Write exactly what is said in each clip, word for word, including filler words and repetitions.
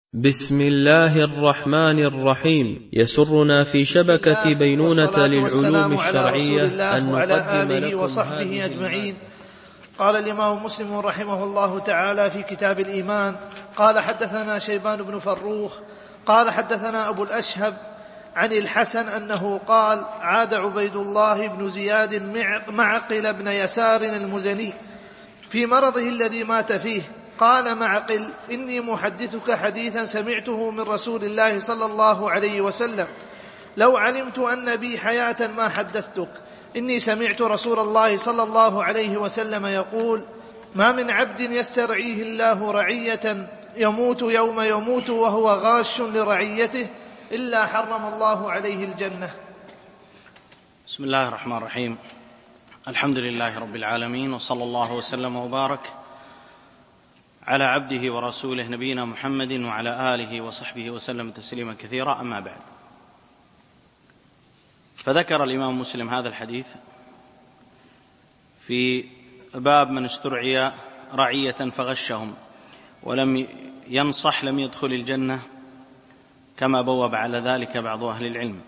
بسم الله الرحمن الرحيم. يسرنا في شبكة بينونة للعلوم الشرعية أن نقدم لكم وصحبه أجمعين. قال الإمام مسلم رحمه الله تعالى في كتاب الإيمان: قال حدثنا شيبان بن فروخ قال حدثنا أبو الأشهب عن الحسن أنه قال: عاد عبيد الله بن زياد معقل بن يسار المزني في مرضه الذي مات فيه. قال معقل: إني محدثك حديثا سمعته من رسول الله صلى الله عليه وسلم، لو علمت أن بي حياة ما حدثتك. إني سمعت رسول الله صلى الله عليه وسلم يقول: ما من عبد يسترعيه الله رعية يموت يوم يموت وهو غاش لرعيته إلا حرم الله عليه الجنة. بسم الله الرحمن الرحيم. الحمد لله رب العالمين، وصلى الله وسلم وبارك على عبده ورسوله نبينا محمد وعلى آله وصحبه وسلم تسليما كثيرا. أما بعد، فذكر الإمام مسلم هذا الحديث في باب من استرعي رعية فغشهم ولم ينصح لم يدخل الجنة، كما بوب على ذلك بعض أهل العلم.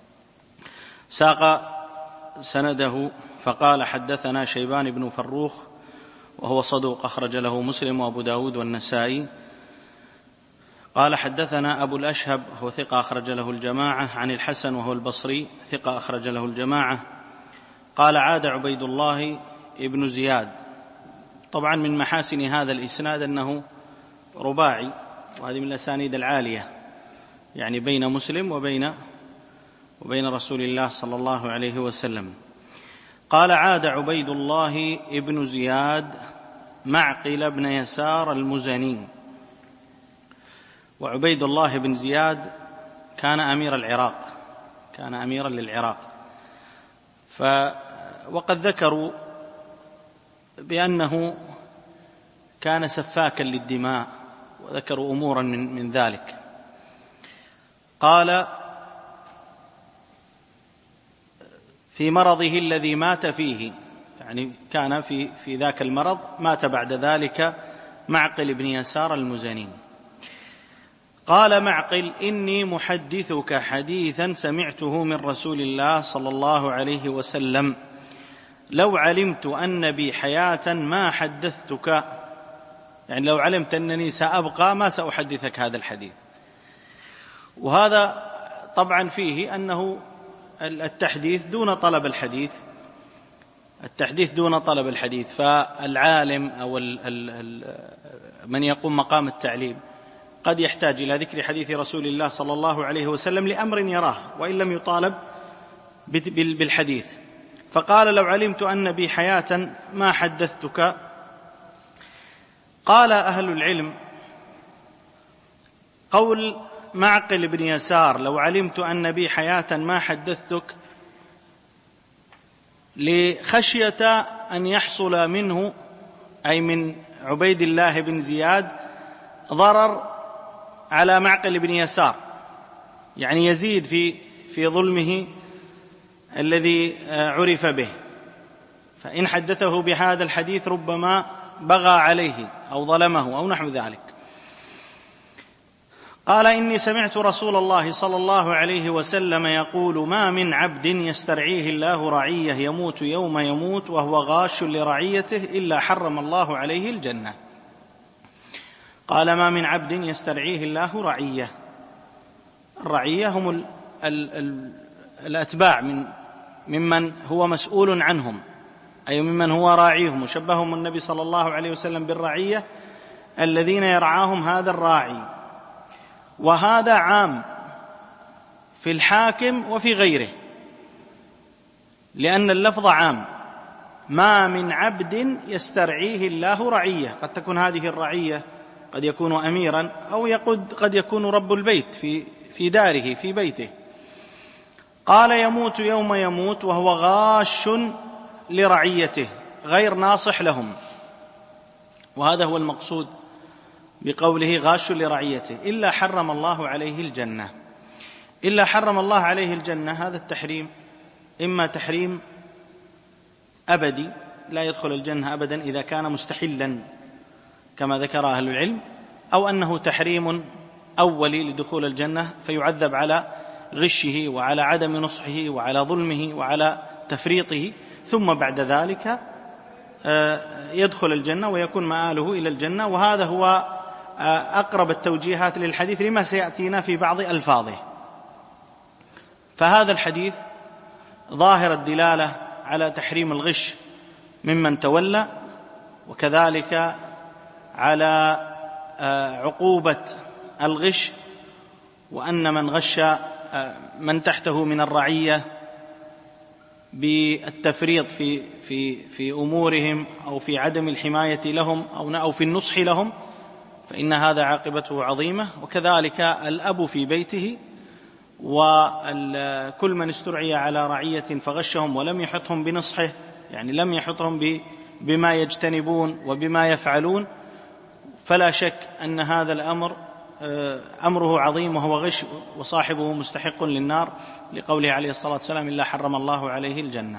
ساق سنده فقال: حدثنا شيبان بن فروخ وهو صدوق أخرج له مسلم وأبو داود والنسائي. قال: حدثنا أبو الأشهب هو ثقة أخرج له الجماعة، عن الحسن وهو البصري ثقة أخرج له الجماعة. قال: عاد عبيد الله ابن زياد. طبعا من محاسن هذا الإسناد أنه رباعي، وهذه من الأسانيد العالية، يعني بين مسلم وبين وبين رسول الله صلى الله عليه وسلم. قال: عاد عبيد الله ابن زياد معقل بن يسار المزني. وعبيد الله بن زياد كان أمير العراق، كان أميرا للعراق. ف وقد ذكروا بأنه كان سفاكا للدماء، وذكروا أمورا من, من ذلك. قال: في مرضه الذي مات فيه، يعني كان في, في ذاك المرض، مات بعد ذلك معقل بن يسار المزني. قال معقل: إني محدثك حديثا سمعته من رسول الله صلى الله عليه وسلم، لو علمت أن بي حياة ما حدثتك، يعني لو علمت أنني سأبقى ما سأحدثك هذا الحديث. وهذا طبعا فيه أنه التحديث دون طلب الحديث، التحديث دون طلب الحديث. فالعالم أو ال ال من يقوم مقام التعليم قد يحتاج إلى ذكر حديث رسول الله صلى الله عليه وسلم لأمر يراه وإن لم يطالب بالحديث. فقال: لو علمت أن بي حياة ما حدثتك. قال أهل العلم: قول معقل بن يسار لو علمت أن بي حياة ما حدثتك، لخشية أن يحصل منه، أي من عبيد الله بن زياد، ضرر على معقل بن يسار، يعني يزيد في في ظلمه الذي عرف به. فإن حدثه بهذا الحديث ربما بغى عليه أو ظلمه أو نحو ذلك. قال: إني سمعت رسول الله صلى الله عليه وسلم يقول: ما من عبد يسترعيه الله رعية يموت يوم يموت وهو غاش لرعيته إلا حرم الله عليه الجنة. قال: ما من عبد يسترعيه الله رعية. الرعية هم ال ال ال الأتباع من ممن هو مسؤول عنهم، أي ممن هو راعيهم، وشبههم النبي صلى الله عليه وسلم بالرعية الذين يرعاهم هذا الراعي. وهذا عام في الحاكم وفي غيره، لأن اللفظ عام. ما من عبد يسترعيه الله رعية، قد تكون هذه الرعية قد يكون أميرا، أو قد يكون رب البيت في في داره في بيته. قال: يموت يوم يموت وهو غاش لرعيته، غير ناصح لهم. وهذا هو المقصود بقوله غاش لرعيته، إلا حرم الله عليه الجنة. إلا حرم الله عليه الجنة، هذا التحريم إما تحريم أبدي لا يدخل الجنة أبدا إذا كان مستحلا كما ذكر أهل العلم، أو أنه تحريم أولي لدخول الجنة، فيعذب على غشه وعلى عدم نصحه وعلى ظلمه وعلى تفريطه، ثم بعد ذلك يدخل الجنة ويكون مآله إلى الجنة. وهذا هو أقرب التوجيهات للحديث لما سيأتينا في بعض ألفاظه. فهذا الحديث ظاهر الدلالة على تحريم الغش ممن تولى، وكذلك على عقوبة الغش، وأن من غش من تحته من الرعية بالتفريط في في في أمورهم أو في عدم الحماية لهم أو أو في النصح لهم، فإن هذا عاقبته عظيمة. وكذلك الأب في بيته، وكل من استرعي على رعية فغشهم ولم يحطهم بنصحه، يعني لم يحطهم بما يجتنبون وبما يفعلون، فلا شك أن هذا الأمر أمره عظيم وهو غش، وصاحبه مستحق للنار، لقوله عليه الصلاة والسلام: إلا حرم الله عليه الجنة.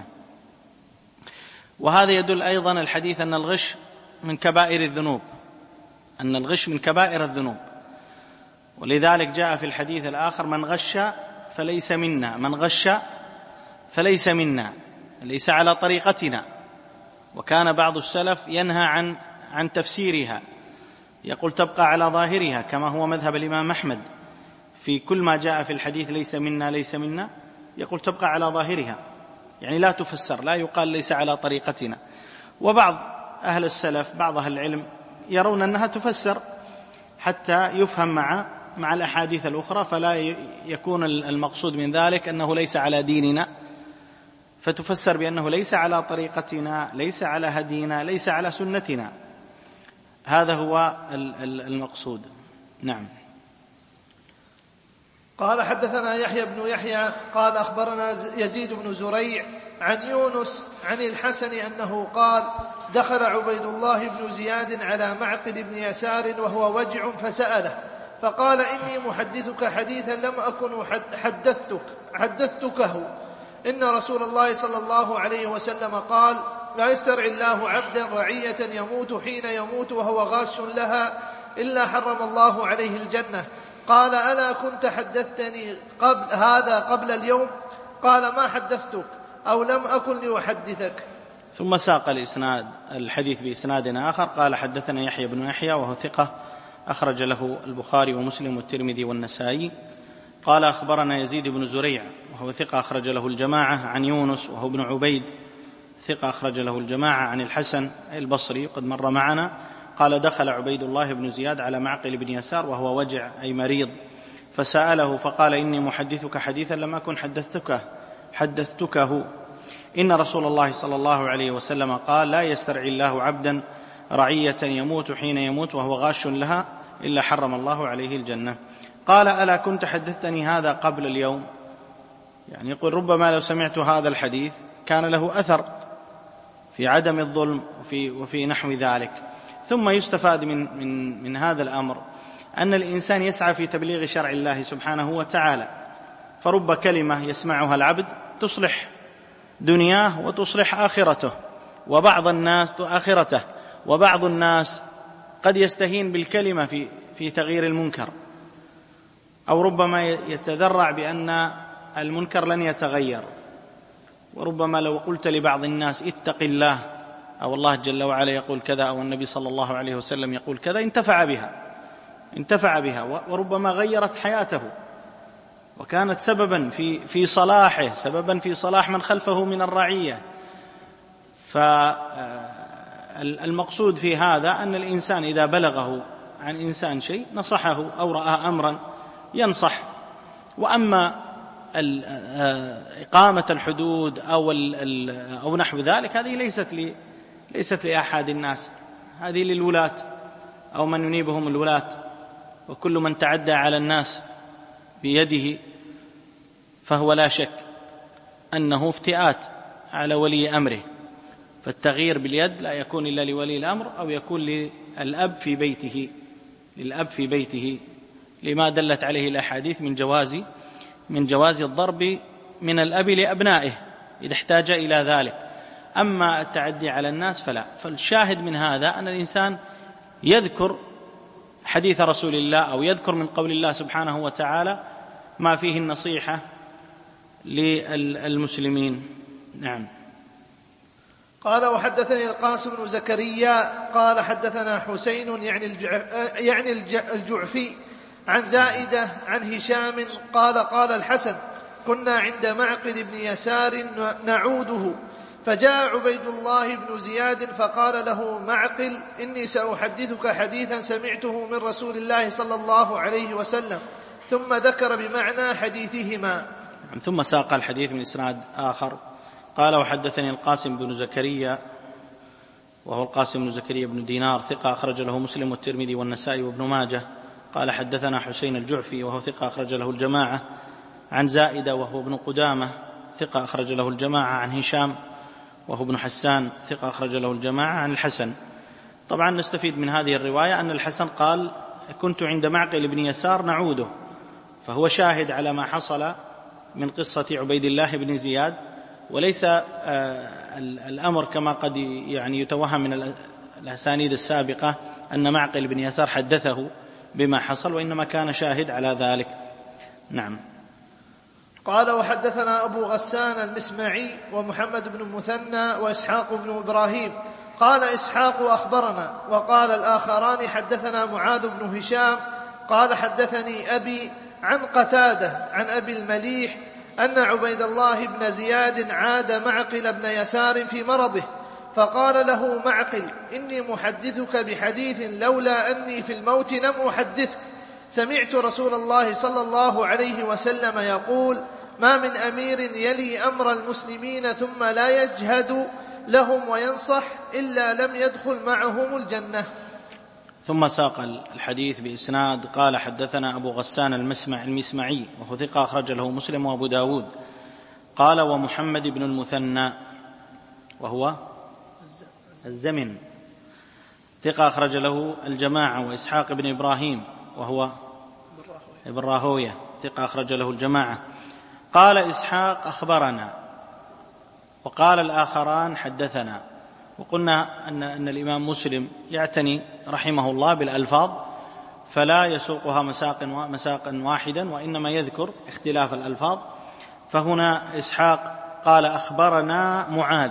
وهذا يدل أيضا الحديث أن الغش من كبائر الذنوب، أن الغش من كبائر الذنوب، ولذلك جاء في الحديث الآخر: من غش فليس منا، من غش فليس منا، ليس على طريقتنا. وكان بعض السلف ينهى عن عن تفسيرها، يقول تبقى على ظاهرها، كما هو مذهب الإمام أحمد في كل ما جاء في الحديث ليس منا ليس منا، يقول تبقى على ظاهرها، يعني لا تفسر، لا يقال ليس على طريقتنا. وبعض أهل السلف، بعض أهل العلم يرون أنها تفسر حتى يفهم مع مع الأحاديث الأخرى، فلا يكون المقصود من ذلك أنه ليس على ديننا، فتفسر بأنه ليس على طريقتنا، ليس على هدينا، ليس على سنتنا. هذا هو المقصود. نعم. قال حدثنا يحيى بن يحيى قال أخبرنا يزيد بن زريع عن يونس عن الحسن أنه قال: دخل عبيد الله بن زياد على معقل بن يسار وهو وجع فسأله، فقال: إني محدثك حديثا لم أكن حدثتك حدثتكه، إن رسول الله صلى الله عليه وسلم قال: لا يسترعي الله عبدا رعية يموت حين يموت وهو غاش لها إلا حرم الله عليه الجنة. قال: ألا كنت حدثتني قبل هذا قبل اليوم؟ قال: ما حدثتك أو لم أكن لأحدثك. ثم ساق الإسناد الحديث بإسناد آخر، قال: حدثنا يحيى بن يحيى وهو ثقة أخرج له البخاري ومسلم والترمذي والنسائي. قال: أخبرنا يزيد بن زريع وهو ثقة أخرج له الجماعة، عن يونس وهو ابن عبيد ثقة أخرج له الجماعة، عن الحسن البصري قد مر معنا. قال: دخل عبيد الله بن زياد على معقل بن يسار وهو وجع أي مريض، فسأله فقال: إني محدثك حديثا لم أكن حدثتكه حدثتكه إن رسول الله صلى الله عليه وسلم قال: لا يسترعي الله عبدا رعية يموت حين يموت وهو غاش لها إلا حرم الله عليه الجنة. قال: ألا كنت حدثتني هذا قبل اليوم؟ يعني يقول ربما لو سمعت هذا الحديث كان له أثر في عدم الظلم وفي, وفي نحو ذلك. ثم يستفاد من, من, من هذا الأمر أن الإنسان يسعى في تبليغ شرع الله سبحانه وتعالى، فرب كلمة يسمعها العبد تصلح دنياه وتصلح آخرته، وبعض الناس آخرته وبعض الناس قد يستهين بالكلمة في, في تغيير المنكر، أو ربما يتذرع بأن المنكر لن يتغير، وربما لو قلت لبعض الناس اتق الله، أو الله جل وعلا يقول كذا، أو النبي صلى الله عليه وسلم يقول كذا، انتفع بها انتفع بها وربما غيرت حياته وكانت سببا في في صلاحه، سببا في صلاح من خلفه من الرعية. فالمقصود في هذا أن الإنسان إذا بلغه عن إنسان شيء نصحه أو رأى أمرا ينصح. وأما إقامة الحدود أو أو نحو ذلك هذه ليست لي ليست لأحد الناس، هذه للولاة أو من ينيبهم الولاة، وكل من تعدى على الناس بيده فهو لا شك أنه افتئات على ولي أمره، فالتغيير باليد لا يكون إلا لولي الأمر أو يكون للأب في بيته للأب في بيته لما دلت عليه الأحاديث من جواز من جواز الضرب من الأب لأبنائه إذا احتاج إلى ذلك. أما التعدي على الناس فلا. فالشاهد من هذا أن الإنسان يذكر حديث رسول الله أو يذكر من قول الله سبحانه وتعالى ما فيه النصيحة للمسلمين. نعم. قال وحدثني القاسم بن زكريا قال حدثنا حسين يعني الجعفي عن زائدة عن هشام قال قال الحسن كنا عند معقل بن يسار نعوده فجاء عبيد الله بن زياد فقال له معقل إني سأحدثك حديثا سمعته من رسول الله صلى الله عليه وسلم، ثم ذكر بمعنى حديثهما. ثم ساق الحديث من إسناد آخر قال وحدثني القاسم بن زكريا وهو القاسم بن زكريا بن دينار ثقة أخرج له مسلم والترمذي والنسائي وابن ماجه. قال حدثنا حسين الجعفي وهو ثقة أخرج له الجماعة عن زائدة وهو ابن قدامة ثقة أخرج له الجماعة عن هشام وهو ابن حسان ثقة أخرج له الجماعة عن الحسن. طبعا نستفيد من هذه الرواية أن الحسن قال كنت عند معقل بن يسار نعوده، فهو شاهد على ما حصل من قصة عبيد الله بن زياد، وليس الأمر كما قد يعني يتوهم من الأسانيد السابقة أن معقل بن يسار حدثه بما حصل، وإنما كان شاهد على ذلك. نعم. قال وحدثنا أبو غسان المسمعي ومحمد بن المثنى وإسحاق بن إبراهيم قال إسحاق أخبرنا، وقال الآخران حدثنا معاذ بن هشام قال حدثني أبي عن قتادة عن أبي المليح أن عبيد الله بن زياد عاد معقل بن يسار في مرضه فقال له معقل إني محدثك بحديث لولا أني في الموت لم أحدثك، سمعت رسول الله صلى الله عليه وسلم يقول ما من أمير يلي أمر المسلمين ثم لا يجهد لهم وينصح إلا لم يدخل معهم الجنة. ثم ساق الحديث بإسناد قال حدثنا أبو غسان المسمع المسمعي وهو ثقة أخرج له مسلم وأبو داود. قال ومحمد بن المثنى وهو الزمن ثقة أخرج له الجماعة، وإسحاق بن إبراهيم وهو ابن راهوية ثقة أخرج له الجماعة. قال إسحاق أخبرنا، وقال الآخران حدثنا. وقلنا أن, أن الإمام مسلم يعتني رحمه الله بالألفاظ فلا يسوقها مساقا مساقا واحدا، وإنما يذكر اختلاف الألفاظ. فهنا إسحاق قال أخبرنا معاذ،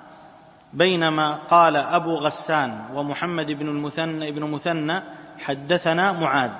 بينما قال أبو غسان ومحمد بن المثنى ابن مثنى حدثنا معاذ.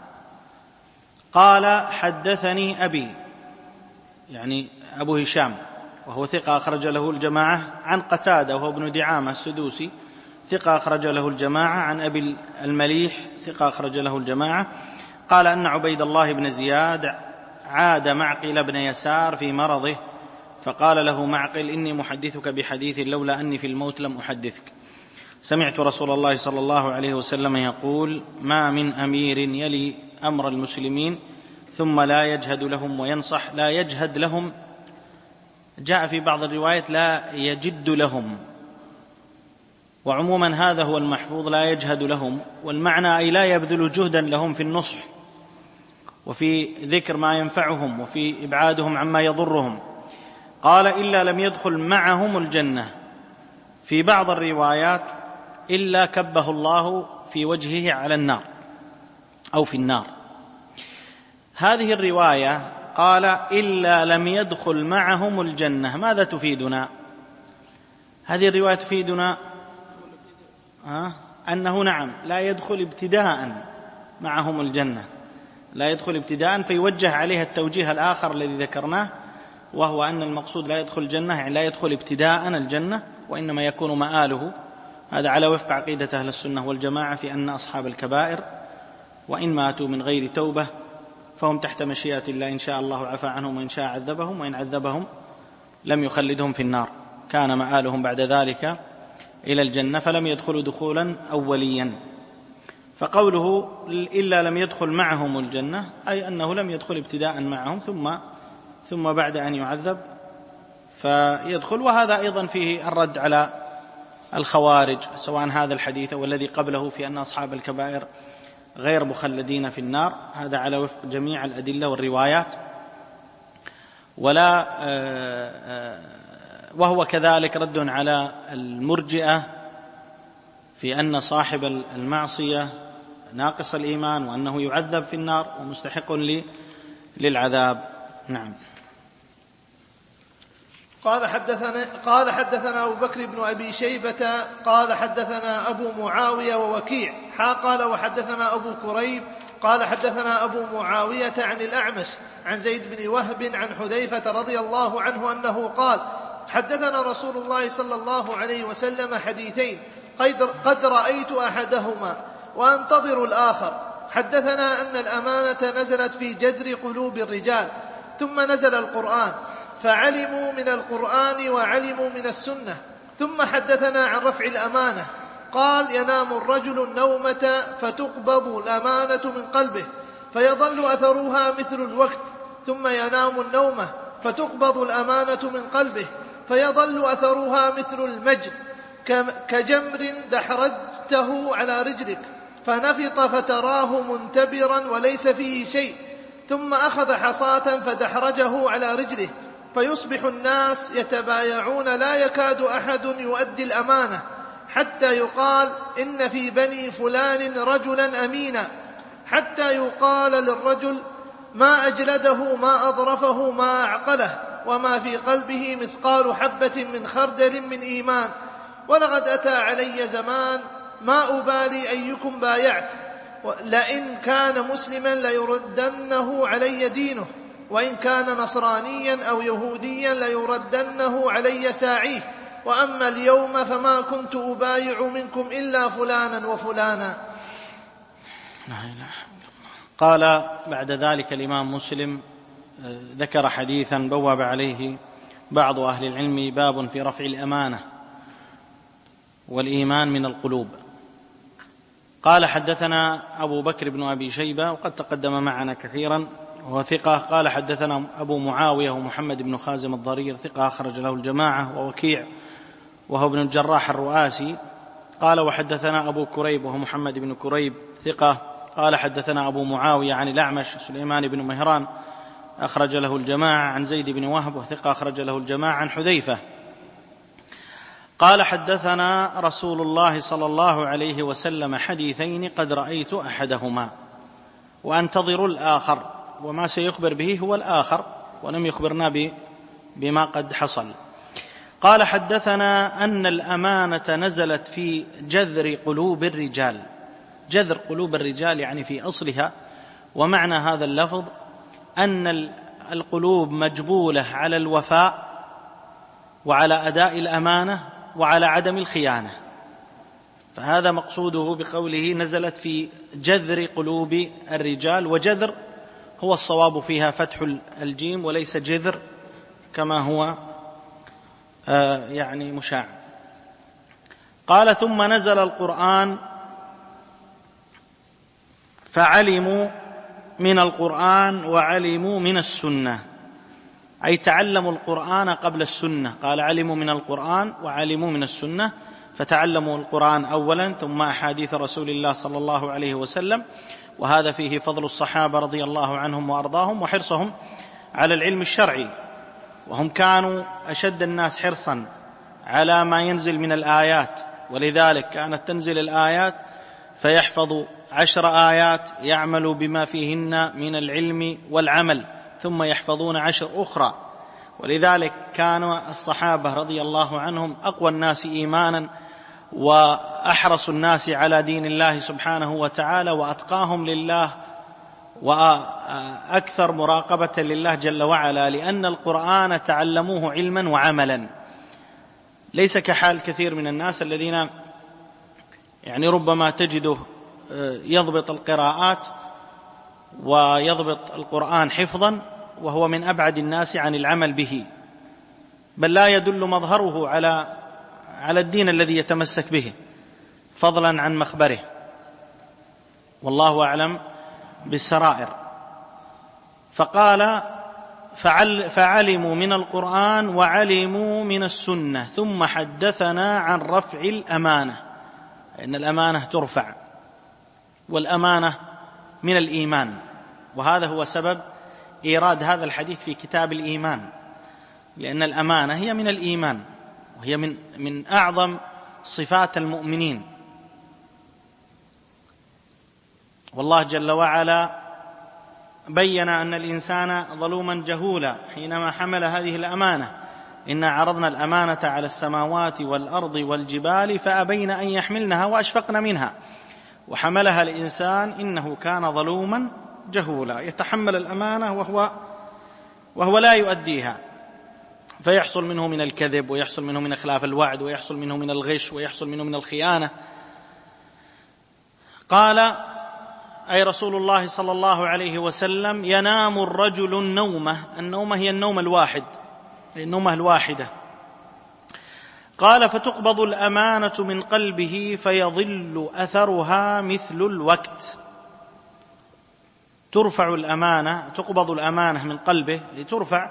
قال حدثني أبي يعني أبو هشام وهو ثقة أخرج له الجماعة عن قتادة وهو ابن دعامة السدوسي ثقة أخرج له الجماعة عن أبي المليح ثقة أخرج له الجماعة. قال أن عبيد الله بن زياد عاد معقل بن يسار في مرضه فقال له معقل إني محدثك بحديث لولا أني في الموت لم أحدثك، سمعت رسول الله صلى الله عليه وسلم يقول ما من أمير يلي أمر المسلمين ثم لا يجهد لهم وينصح. لا يجهد لهم جاء في بعض الروايات لا يجد لهم، وعموما هذا هو المحفوظ لا يجهد لهم، والمعنى أي لا يبذل جهدا لهم في النصح وفي ذكر ما ينفعهم وفي إبعادهم عما يضرهم. قال إلا لم يدخل معهم الجنة، في بعض الروايات إلا كبه الله في وجهه على النار أو في النار. هذه الرواية قال إلا لم يدخل معهم الجنة، ماذا تفيدنا؟ هذه الرواية تفيدنا أه؟ أنه نعم لا يدخل ابتداء معهم الجنة، لا يدخل ابتداء، فيوجه عليها التوجيه الآخر الذي ذكرناه، وهو أن المقصود لا يدخل الجنة يعني لا يدخل ابتداء الجنة، وإنما يكون مآله. هذا على وفق عقيدة أهل السنة والجماعة في أن أصحاب الكبائر وإن ماتوا من غير توبة فهم تحت مشيئة الله، إن شاء الله عفى عنهم وإن شاء عذبهم، وإن عذبهم لم يخلدهم في النار، كان مآلهم بعد ذلك إلى الجنة، فلم يدخلوا دخولا أوليا. فقوله إلا لم يدخل معهم الجنة أي أنه لم يدخل ابتداء معهم ثم ثم بعد أن يعذب فيدخل. وهذا أيضا فيه الرد على الخوارج، سواء هذا الحديث أو الذي قبله في أن أصحاب الكبائر غير مخلدين في النار، هذا على وفق جميع الأدلة والروايات. ولا وهو كذلك رد على المرجئة في أن صاحب المعصية ناقص الإيمان وأنه يعذب في النار ومستحق للعذاب. نعم. قال حدثنا قال حدثنا أبو بكر بن أبي شيبة قال حدثنا أبو معاوية ووكيع حا قال وحدثنا أبو كريب قال حدثنا أبو معاوية عن الأعمش عن زيد بن وهب عن حذيفة رضي الله عنه أنه قال حدثنا رسول الله صلى الله عليه وسلم حديثين قد رأيت أحدهما وأنتظر الآخر. حدثنا أن الأمانة نزلت في جذر قلوب الرجال ثم نزل القرآن فعلموا من القرآن وعلموا من السنة. ثم حدثنا عن رفع الأمانة قال ينام الرجل النومة فتقبض الأمانة من قلبه فيظل أثرها مثل الوقت ثم ينام النومة فتقبض الأمانة من قلبه فيظل أثرها مثل المجد كجمر دحرجته على رجلك فنفط فتراه منتبرا وليس فيه شيء ثم أخذ حصاة فدحرجه على رجله فيصبح الناس يتبايعون لا يكاد أحد يؤدي الأمانة حتى يقال إن في بني فلان رجلا أمينا حتى يقال للرجل ما أجلده ما أظرفه ما أعقله وما في قلبه مثقال حبة من خردل من إيمان. ولقد أتى علي زمان ما أبالي أيكم بايعت لئن كان مسلما ليردنه علي دينه وإن كان نصرانيا أو يهوديا ليردنه علي ساعيه وأما اليوم فما كنت أبايع منكم إلا فلانا وفلانا. قال بعد ذلك الإمام مسلم ذكر حديثا بوب عليه بعض أهل العلم باب في رفع الأمانة والإيمان من القلوب. قال حدثنا أبو بكر بن أبي شيبة وقد تقدم معنا كثيرا وهو ثقة. قال حدثنا أبو معاوية ومحمد بن خازم الضرير ثقة أخرج له الجماعة ووكيع وهو ابن الجراح الرؤاسي. قال وحدثنا أبو كريب وهو محمد بن كريب ثقة. قال حدثنا أبو معاوية عن الأعمش سليمان بن مهران أخرج له الجماعة عن زيد بن وهب وثقة أخرج له الجماعة عن حذيفة قال حدثنا رسول الله صلى الله عليه وسلم حديثين قد رأيت أحدهما وأنتظر الآخر وما سيخبر به هو الآخر ولم يخبرنا بما قد حصل. قال حدثنا أن الأمانة نزلت في جذر قلوب الرجال. جذر قلوب الرجال يعني في أصلها. ومعنى هذا اللفظ أن القلوب مجبولة على الوفاء وعلى أداء الأمانة وعلى عدم الخيانة، فهذا مقصوده بقوله نزلت في جذر قلوب الرجال. وجذر هو الصواب فيها فتح الجيم وليس جذر كما هو آه يعني مشاع. قال ثم نزل القرآن فعلموا من القرآن وعلموا من السنة، أي تعلموا القرآن قبل السنة. قال علموا من القرآن وعلموا من السنة، فتعلموا القرآن أولا ثم أحاديث رسول الله صلى الله عليه وسلم. وهذا فيه فضل الصحابة رضي الله عنهم وأرضاهم وحرصهم على العلم الشرعي، وهم كانوا أشد الناس حرصا على ما ينزل من الآيات، ولذلك كانت تنزل الآيات فيحفظ عشر آيات يعمل بما فيهن من العلم والعمل ثم يحفظون عشر أخرى. ولذلك كان الصحابة رضي الله عنهم أقوى الناس إيمانا وأحرص الناس على دين الله سبحانه وتعالى وأتقاهم لله وأكثر مراقبة لله جل وعلا، لأن القرآن تعلموه علما وعملا، ليس كحال كثير من الناس الذين يعني ربما تجده يضبط القراءات ويضبط القرآن حفظا وهو من أبعد الناس عن العمل به، بل لا يدل مظهره على على الدين الذي يتمسك به فضلا عن مخبره، والله أعلم بالسرائر. فقال فعل فعلموا من القرآن وعلموا من السنة، ثم حدثنا عن رفع الأمانة، إن الأمانة ترفع، والأمانة من الإيمان، وهذا هو سبب إيراد هذا الحديث في كتاب الإيمان، لأن الأمانة هي من الإيمان وهي من من أعظم صفات المؤمنين. والله جل وعلا بين أن الإنسان ظلوما جهولا حينما حمل هذه الأمانة: إنا عرضنا الأمانة على السماوات والأرض والجبال فأبين أن يحملنها وأشفقن منها وحملها الإنسان إنه كان ظلوما جهولا. يتحمل الأمانة وهو, وهو لا يؤديها، فيحصل منه من الكذب، ويحصل منه من إخلاف الوعد، ويحصل منه من الغش، ويحصل منه من الخيانة. قال أي رسول الله صلى الله عليه وسلم: ينام الرجل النومة، النومة هي النوم الواحد، النومة الواحدة. قال: فتقبض الأمانة من قلبه فيظل أثرها مثل الوقت. ترفع الأمانة، تقبض الأمانة من قلبه لترفع،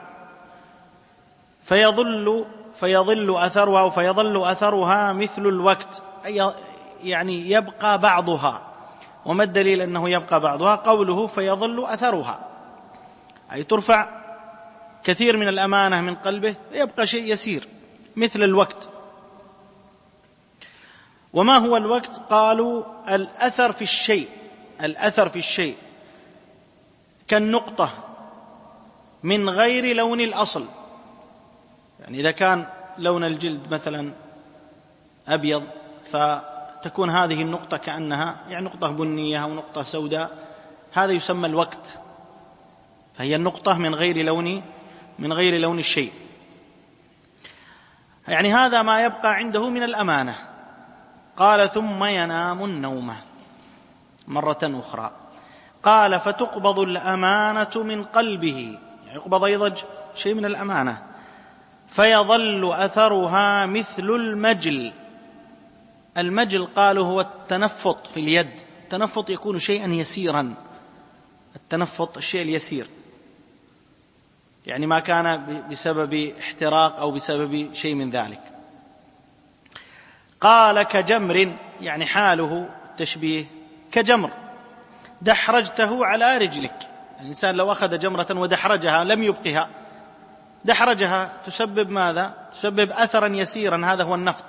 فيظل فيظل أثرها أو فيظل أثرها مثل الوقت، أي يعني يبقى بعضها. وما الدليل أنه يبقى بعضها؟ قوله فيظل أثرها، أي ترفع كثير من الأمانة من قلبه يبقى شيء يسير مثل الوقت. وما هو الوقت؟ قالوا الأثر في الشيء، الأثر في الشيء كالنقطة من غير لون الأصل. يعني إذا كان لون الجلد مثلا أبيض فتكون هذه النقطة كأنها يعني نقطة بنية أو نقطة سوداء، هذا يسمى الوقت، فهي النقطة من غير لون من غير لون الشيء. يعني هذا ما يبقى عنده من الأمانة. قال: ثم ينام النوم مرة أخرى. قال: فتقبض الأمانة من قلبه، يعني يقبض أيضا شيء من الأمانة، فيظل أثرها مثل المجل. المجل قالوا هو التنفط في اليد، التنفط يكون شيئا يسيرا، التنفط الشيء اليسير، يعني ما كان بسبب احتراق أو بسبب شيء من ذلك. قال: كجمر، يعني حاله التشبيه كجمر دحرجته على رجلك. الإنسان لو أخذ جمرة ودحرجها لم يبقها، دحرجها تسبب ماذا؟ تسبب أثرا يسيرا، هذا هو النفط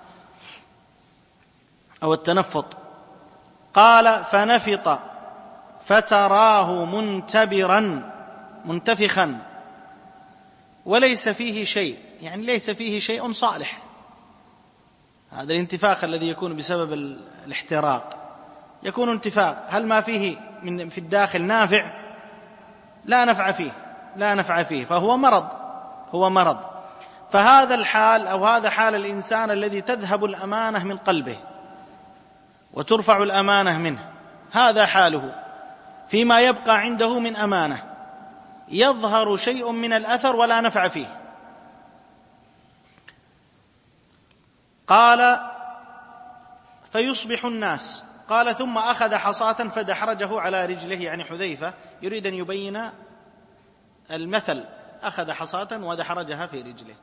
أو التنفط. قال: فنفط فتراه منتبرا منتفخا وليس فيه شيء، يعني ليس فيه شيء صالح. هذا الانتفاخ الذي يكون بسبب الاحتراق يكون انتفاخ، هل ما فيه من في الداخل نافع؟ لا نفع فيه، لا نفع فيه، فهو مرض، هو مرض. فهذا الحال أو هذا حال الإنسان الذي تذهب الأمانة من قلبه وترفع الأمانة منه، هذا حاله فيما يبقى عنده من أمانة، يظهر شيء من الأثر ولا نفع فيه. قال: فيصبح الناس. قال: ثم أخذ حصاة فدحرجه على رجله، يعني حذيفة يريد أن يبين المثل، أخذ حصاة ودحرجها في رجله.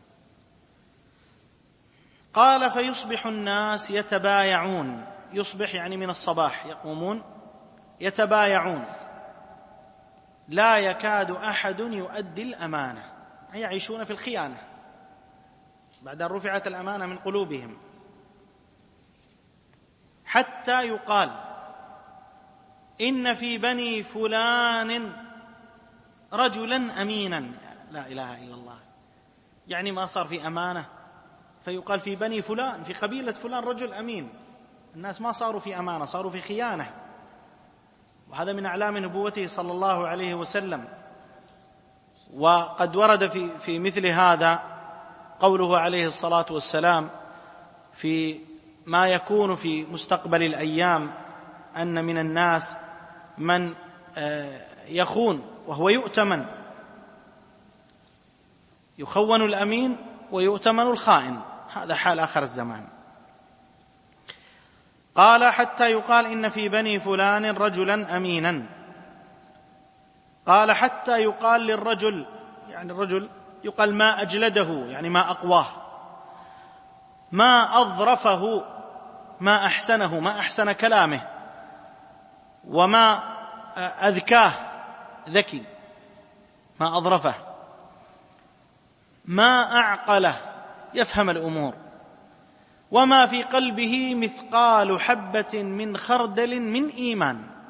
قال: فيصبح الناس يتبايعون، يصبح يعني من الصباح، يقومون يتبايعون، لا يكاد أحد يؤدي الأمانة، يعيشون في الخيانة بعد أن رفعت الأمانة من قلوبهم، حتى يقال: إن في بني فلان رجلا أمينا. لا إله إلا الله، يعني ما صار في أمانة، فيقال في بني فلان، في قبيلة فلان رجل أمين. الناس ما صاروا في أمانة، صاروا في خيانة، وهذا من أعلام نبوته صلى الله عليه وسلم. وقد ورد في, في مثل هذا قوله عليه الصلاة والسلام في ما يكون في مستقبل الأيام، أن من الناس من يخون وهو يؤتمن، يخون الأمين ويؤتمن الخائن، هذا حال آخر الزمان. قال: حتى يقال إن في بني فلان رجلا أمينا. قال: حتى يقال للرجل، يعني الرجل يقال ما أجلده، يعني ما أقواه، ما أظرفه، ما أحسنه، ما أحسن كلامه، وما أذكاه، ذكي، ما أظرفه، ما أعقله، يفهم الأمور، وما في قلبه مثقال حبة من خردل من إيمان.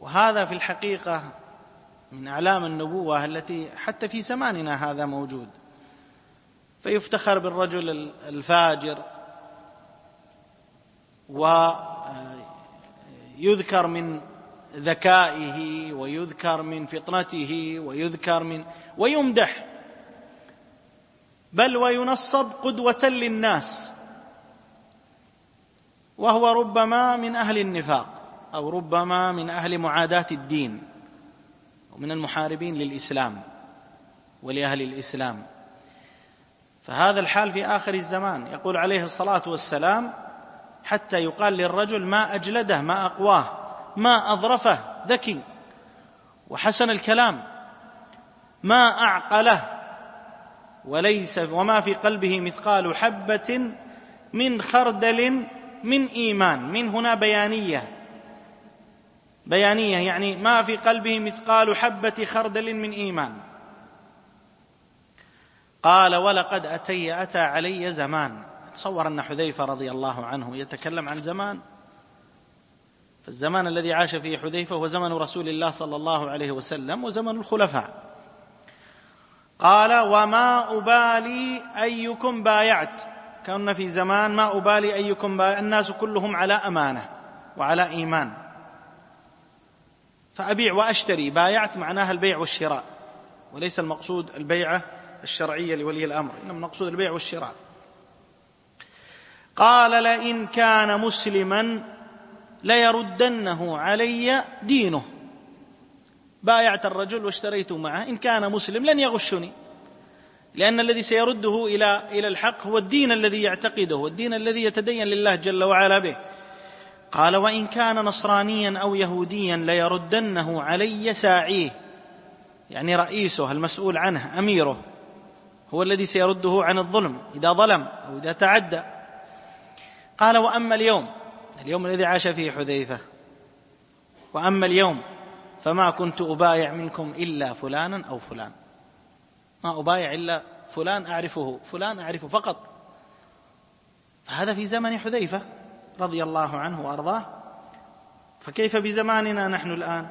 وهذا في الحقيقة من أعلام النبوة التي حتى في زماننا هذا موجود. فيفتخر بالرجل الفاجر ويذكر من ذكائه ويذكر من فطنته ويذكر من ويمدح، بل وينصب قدوة للناس، وهو ربما من أهل النفاق أو ربما من أهل معاداة الدين ومن المحاربين للإسلام ولأهل الإسلام. فهذا الحال في آخر الزمان. يقول عليه الصلاة والسلام حتى يقال للرجل ما أجلده ما أقواه ما أظرفه، ذكي وحسن الكلام، ما أعقله، وليس وما في قلبه مثقال حبة من خردل من إيمان. من هنا بيانية بيانية يعني ما في قلبه مثقال حبة خردل من إيمان. قال ولقد أتي أتى علي زمان. تصور أن حذيفة رضي الله عنه يتكلم عن زمان، فالزمان الذي عاش فيه حذيفة هو زمن رسول الله صلى الله عليه وسلم وزمن الخلفاء. قال وما أبالي أيكم بايعت. كنا في زمان ما أبالي أيكم بايعت، الناس كلهم على أمانة وعلى إيمان، فأبيع وأشتري. بايعت معناها البيع والشراء، وليس المقصود البيعة الشرعية لولي الأمر، إنما المقصود البيع والشراء. قال لئن كان مسلما ليردنه علي دينه. بايعت الرجل واشتريت معه، إن كان مسلم لن يغشني، لأن الذي سيرده إلى إلى الحق هو الدين الذي يعتقده والدين الذي يتدين لله جل وعلا به. قال وإن كان نصرانيا أو يهوديا ليردنه علي ساعيه، يعني رئيسه المسؤول عنه أميره هو الذي سيرده عن الظلم إذا ظلم أو إذا تعدى. قال وأما اليوم، اليوم الذي عاش فيه حذيفة، وأما اليوم فما كنت أبايع منكم إلا فلانا أو فلان، ما أبايع إلا فلان أعرفه فلان أعرفه فقط. فهذا في زمن حذيفة رضي الله عنه وأرضاه، فكيف بزماننا نحن الآن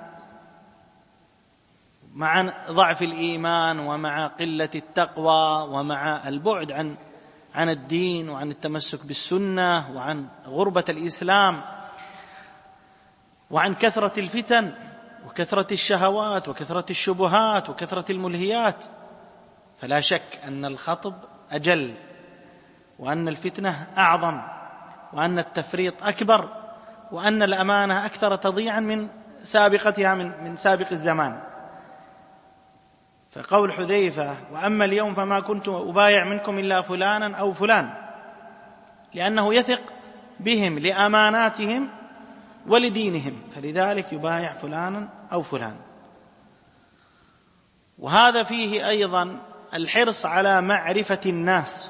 مع ضعف الإيمان ومع قلة التقوى ومع البعد عن عن الدين وعن التمسك بالسنة وعن غربة الإسلام وعن كثرة الفتن وكثرة الشهوات وكثرة الشبهات وكثرة الملهيات. فلا شك أن الخطب أجل، وأن الفتنة أعظم، وأن التفريط أكبر، وأن الأمانة أكثر تضييعا من سابقتها من من سابق الزمان. فقول حذيفة وأما اليوم فما كنت أبايع منكم إلا فلانا أو فلان، لأنه يثق بهم لأماناتهم ولدينهم، فلذلك يبايع فلانا أو فلان. وهذا فيه أيضا الحرص على معرفة الناس،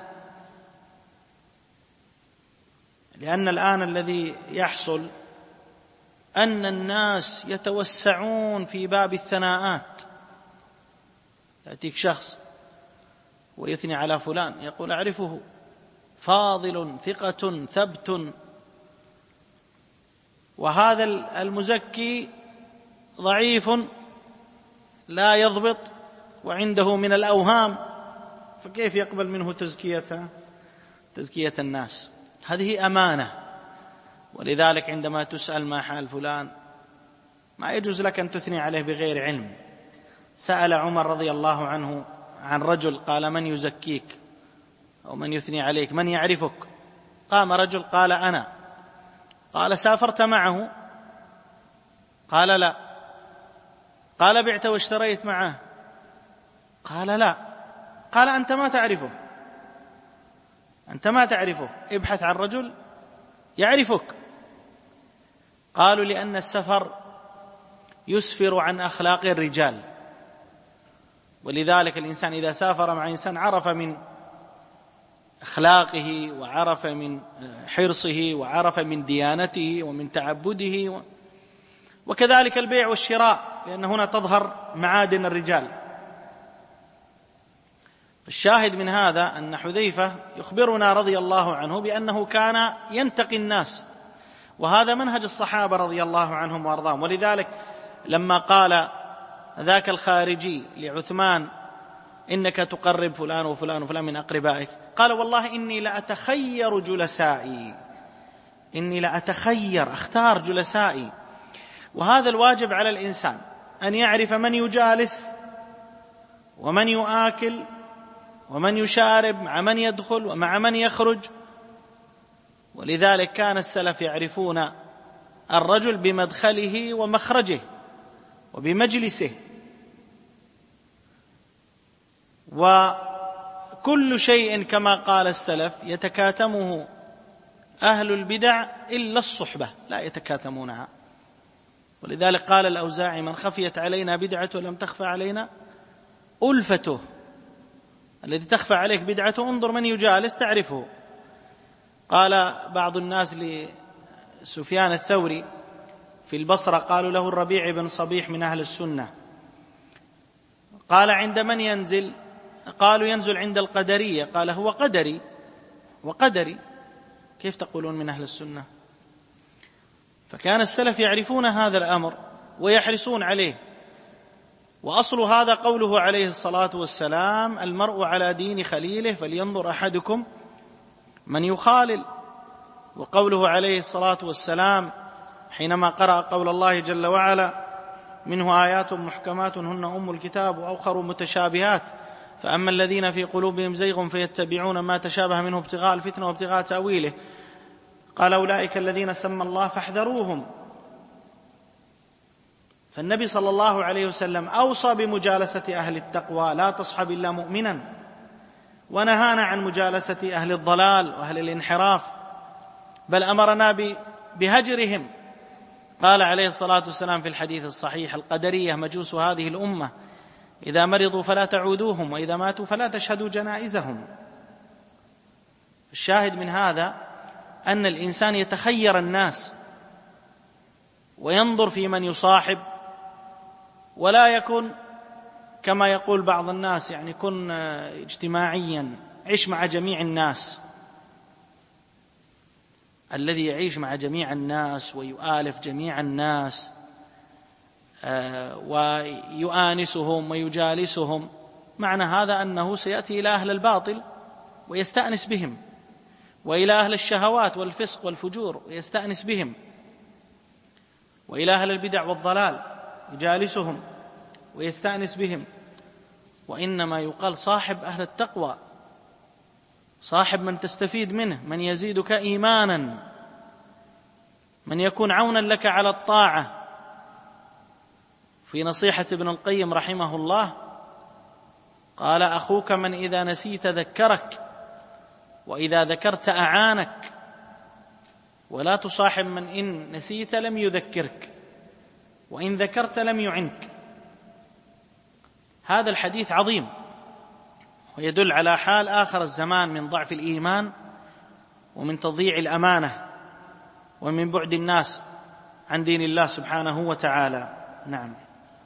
لأن الآن الذي يحصل أن الناس يتوسعون في باب الثناءات. يأتيك شخص ويثني على فلان يقول أعرفه فاضل ثقة ثبت، وهذا المزكي ضعيف لا يضبط وعنده من الأوهام، فكيف يقبل منه تزكية تزكية الناس؟ هذه أمانة. ولذلك عندما تسأل ما حال فلان ما يجوز لك أن تثني عليه بغير علم. سأل عمر رضي الله عنه عن رجل قال من يزكيك أو من يثني عليك، من يعرفك؟ قام رجل قال أنا. قال سافرت معه؟ قال لا. قال بعت واشتريت معه؟ قال لا. قال أنت ما تعرفه، أنت ما تعرفه، ابحث عن رجل يعرفك. قالوا لأن السفر يسفر عن أخلاق الرجال، ولذلك الإنسان إذا سافر مع إنسان عرف من أخلاقه وعرف من حرصه وعرف من ديانته ومن تعبده، وكذلك البيع والشراء، لأن هنا تظهر معادن الرجال. الشاهد من هذا أن حذيفة يخبرنا رضي الله عنه بأنه كان ينتقي الناس، وهذا منهج الصحابة رضي الله عنهم وأرضاهم. ولذلك لما قال ذاك الخارجي لعثمان إنك تقرب فلان وفلان وفلان من أقربائك، قال والله إني لأتخير جلسائي، إني لأتخير أختار جلسائي. وهذا الواجب على الإنسان أن يعرف من يجالس ومن يؤكل ومن يشارب، مع من يدخل ومع من يخرج. ولذلك كان السلف يعرفون الرجل بمدخله ومخرجه وبمجلسه، وكل شيء كما قال السلف يتكاتمه أهل البدع إلا الصحبة، لا يتكاتمونها. ولذلك قال الأوزاعي: من خفيت علينا بدعته لم تخفى علينا ألفته. الذي تخفى عليك بدعته انظر من يجالس تعرفه. قال بعض الناس لسفيان الثوري في البصرة، قالوا له الربيع بن صبيح من أهل السنة، قال عند من ينزل؟ قالوا ينزل عند القدرية. قال هو قدري وقدري، كيف تقولون من أهل السنة؟ فكان السلف يعرفون هذا الأمر ويحرصون عليه. وأصل هذا قوله عليه الصلاة والسلام: المرء على دين خليله فلينظر أحدكم من يخالل. وقوله عليه الصلاة والسلام حينما قرأ قول الله جل وعلا: منه آيات محكمات هن أم الكتاب وأخر متشابهات فأما الذين في قلوبهم زيغ فيتبعون ما تشابه منه ابتغاء الفتنة وابتغاء تأويله، قال أولئك الذين سمى الله فاحذروهم. فالنبي صلى الله عليه وسلم أوصى بمجالسة أهل التقوى: لا تصحب إلا مؤمنا، ونهانا عن مجالسة أهل الضلال وأهل الانحراف، بل أمرنا بهجرهم. قال عليه الصلاة والسلام في الحديث الصحيح: القدرية مجوس هذه الأمة، إذا مرضوا فلا تعودوهم، وإذا ماتوا فلا تشهدوا جنائزهم. الشاهد من هذا أن الإنسان يتخير الناس وينظر في من يصاحب، ولا يكن كما يقول بعض الناس يعني كن اجتماعيا، عيش مع جميع الناس. الذي يعيش مع جميع الناس ويؤالف جميع الناس ويؤانسهم ويجالسهم، معنى هذا أنه سيأتي إلى أهل الباطل ويستأنس بهم، وإلى أهل الشهوات والفسق والفجور ويستأنس بهم، وإلى أهل البدع والضلال يجالسهم ويستأنس بهم. وإنما يقال صاحب أهل التقوى، صاحب من تستفيد منه، من يزيدك إيمانا، من يكون عونا لك على الطاعة. في نصيحة ابن القيم رحمه الله قال: أخوك من إذا نسيت ذكرك، وإذا ذكرت أعانك، ولا تصاحب من إن نسيت لم يذكرك، وإن ذكرت لم يعنك. هذا الحديث عظيم ويدل على حال آخر الزمان من ضعف الإيمان ومن تضييع الأمانة ومن بعد الناس عن دين الله سبحانه وتعالى. نعم.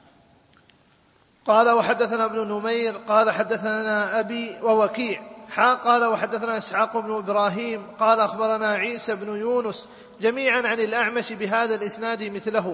قال: وحدثنا ابن نمير قال حدثنا أبي ووكيع حا قال وحدثنا إسحاق بن إبراهيم قال أخبرنا عيسى بن يونس جميعا عن الأعمش بهذا الإسناد مثله.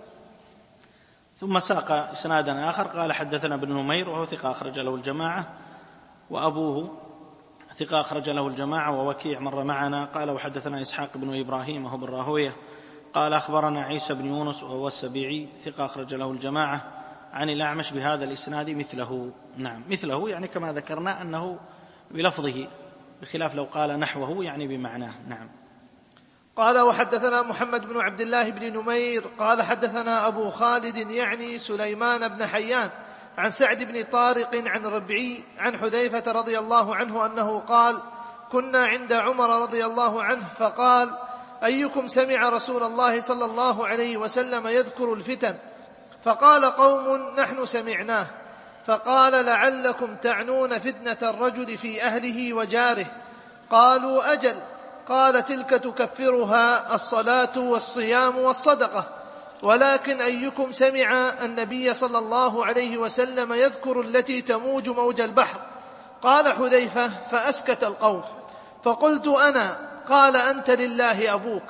ثم ساق إسنادا آخر قال: حدثنا ابن نمير وهو ثقة أخرج له الجماعة، وأبوه ثقة أخرج له الجماعة، ووكيع مر معنا. قال: وحدثنا إسحاق بن إبراهيم وهو بن راهوية قال أخبرنا عيسى بن يونس وهو السبيعي ثقة أخرج له الجماعة عن الأعمش بهذا الإسناد مثله. نعم، مثله يعني كما ذكرنا أنه بلفظه، بخلاف لو قال نحوه يعني بمعناه. نعم. قال: وحدثنا محمد بن عبد الله بن نمير قال حدثنا أبو خالد يعني سليمان بن حيان عن سعد بن طارق عن ربعي عن حذيفة رضي الله عنه أنه قال: كنا عند عمر رضي الله عنه فقال: أيكم سمع رسول الله صلى الله عليه وسلم يذكر الفتن؟ فقال قوم: نحن سمعناه. فقال: لعلكم تعنون فتنة الرجل في أهله وجاره. قالوا: أجل. قال: تلك تكفرها الصلاة والصيام والصدقة، ولكن أيكم سمع النبي صلى الله عليه وسلم يذكر التي تموج موج البحر؟ قال حذيفة: فأسكت القوم. فقلت أنا. قال: أنت لله أبوك.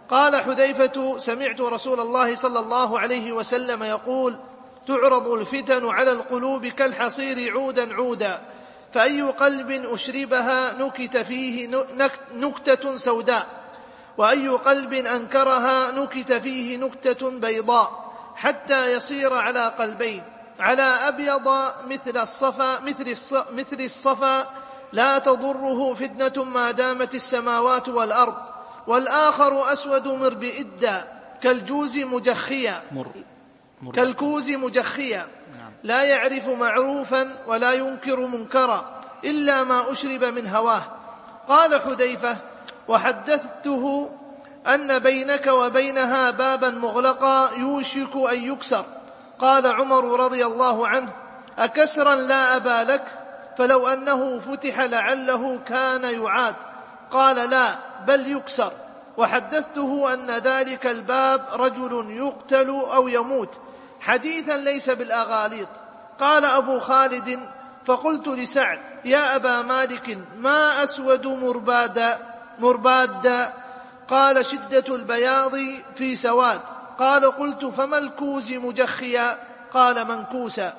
قال حذيفة: سمعت رسول الله صلى الله عليه وسلم يقول: تعرض الفتن على القلوب كالحصير عودا عودا، فأي قلب أشربها نكت فيه نكتة سوداء، وأي قلب أنكرها نكت فيه نكتة بيضاء، حتى يصير على قلبين، على أبيض مثل الصفا مثل مثل الصفا لا تضره فتنة ما دامت السماوات والأرض، والآخر أسود مربئدا كالجوز مجخيا كالكوز مجخيا لا يعرف معروفا ولا ينكر منكرا إلا ما أشرب من هواه. قال حذيفة: وحدثته أن بينك وبينها بابا مغلقا يوشك أن يكسر. قال عمر رضي الله عنه: أكسرا لا أبا لك؟ فلو أنه فتح لعله كان يعاد. قال: لا، بل يكسر. وحدثته أن ذلك الباب رجل يقتل أو يموت، حديثا ليس بالأغاليط. قال أبو خالد: فقلت لسعد: يا أبا مالك، ما أسود مربادا مربادا؟ قال: شدة البياض في سواد. قال: قلت: فما الكوز مجخيا؟ قال: منكوسا.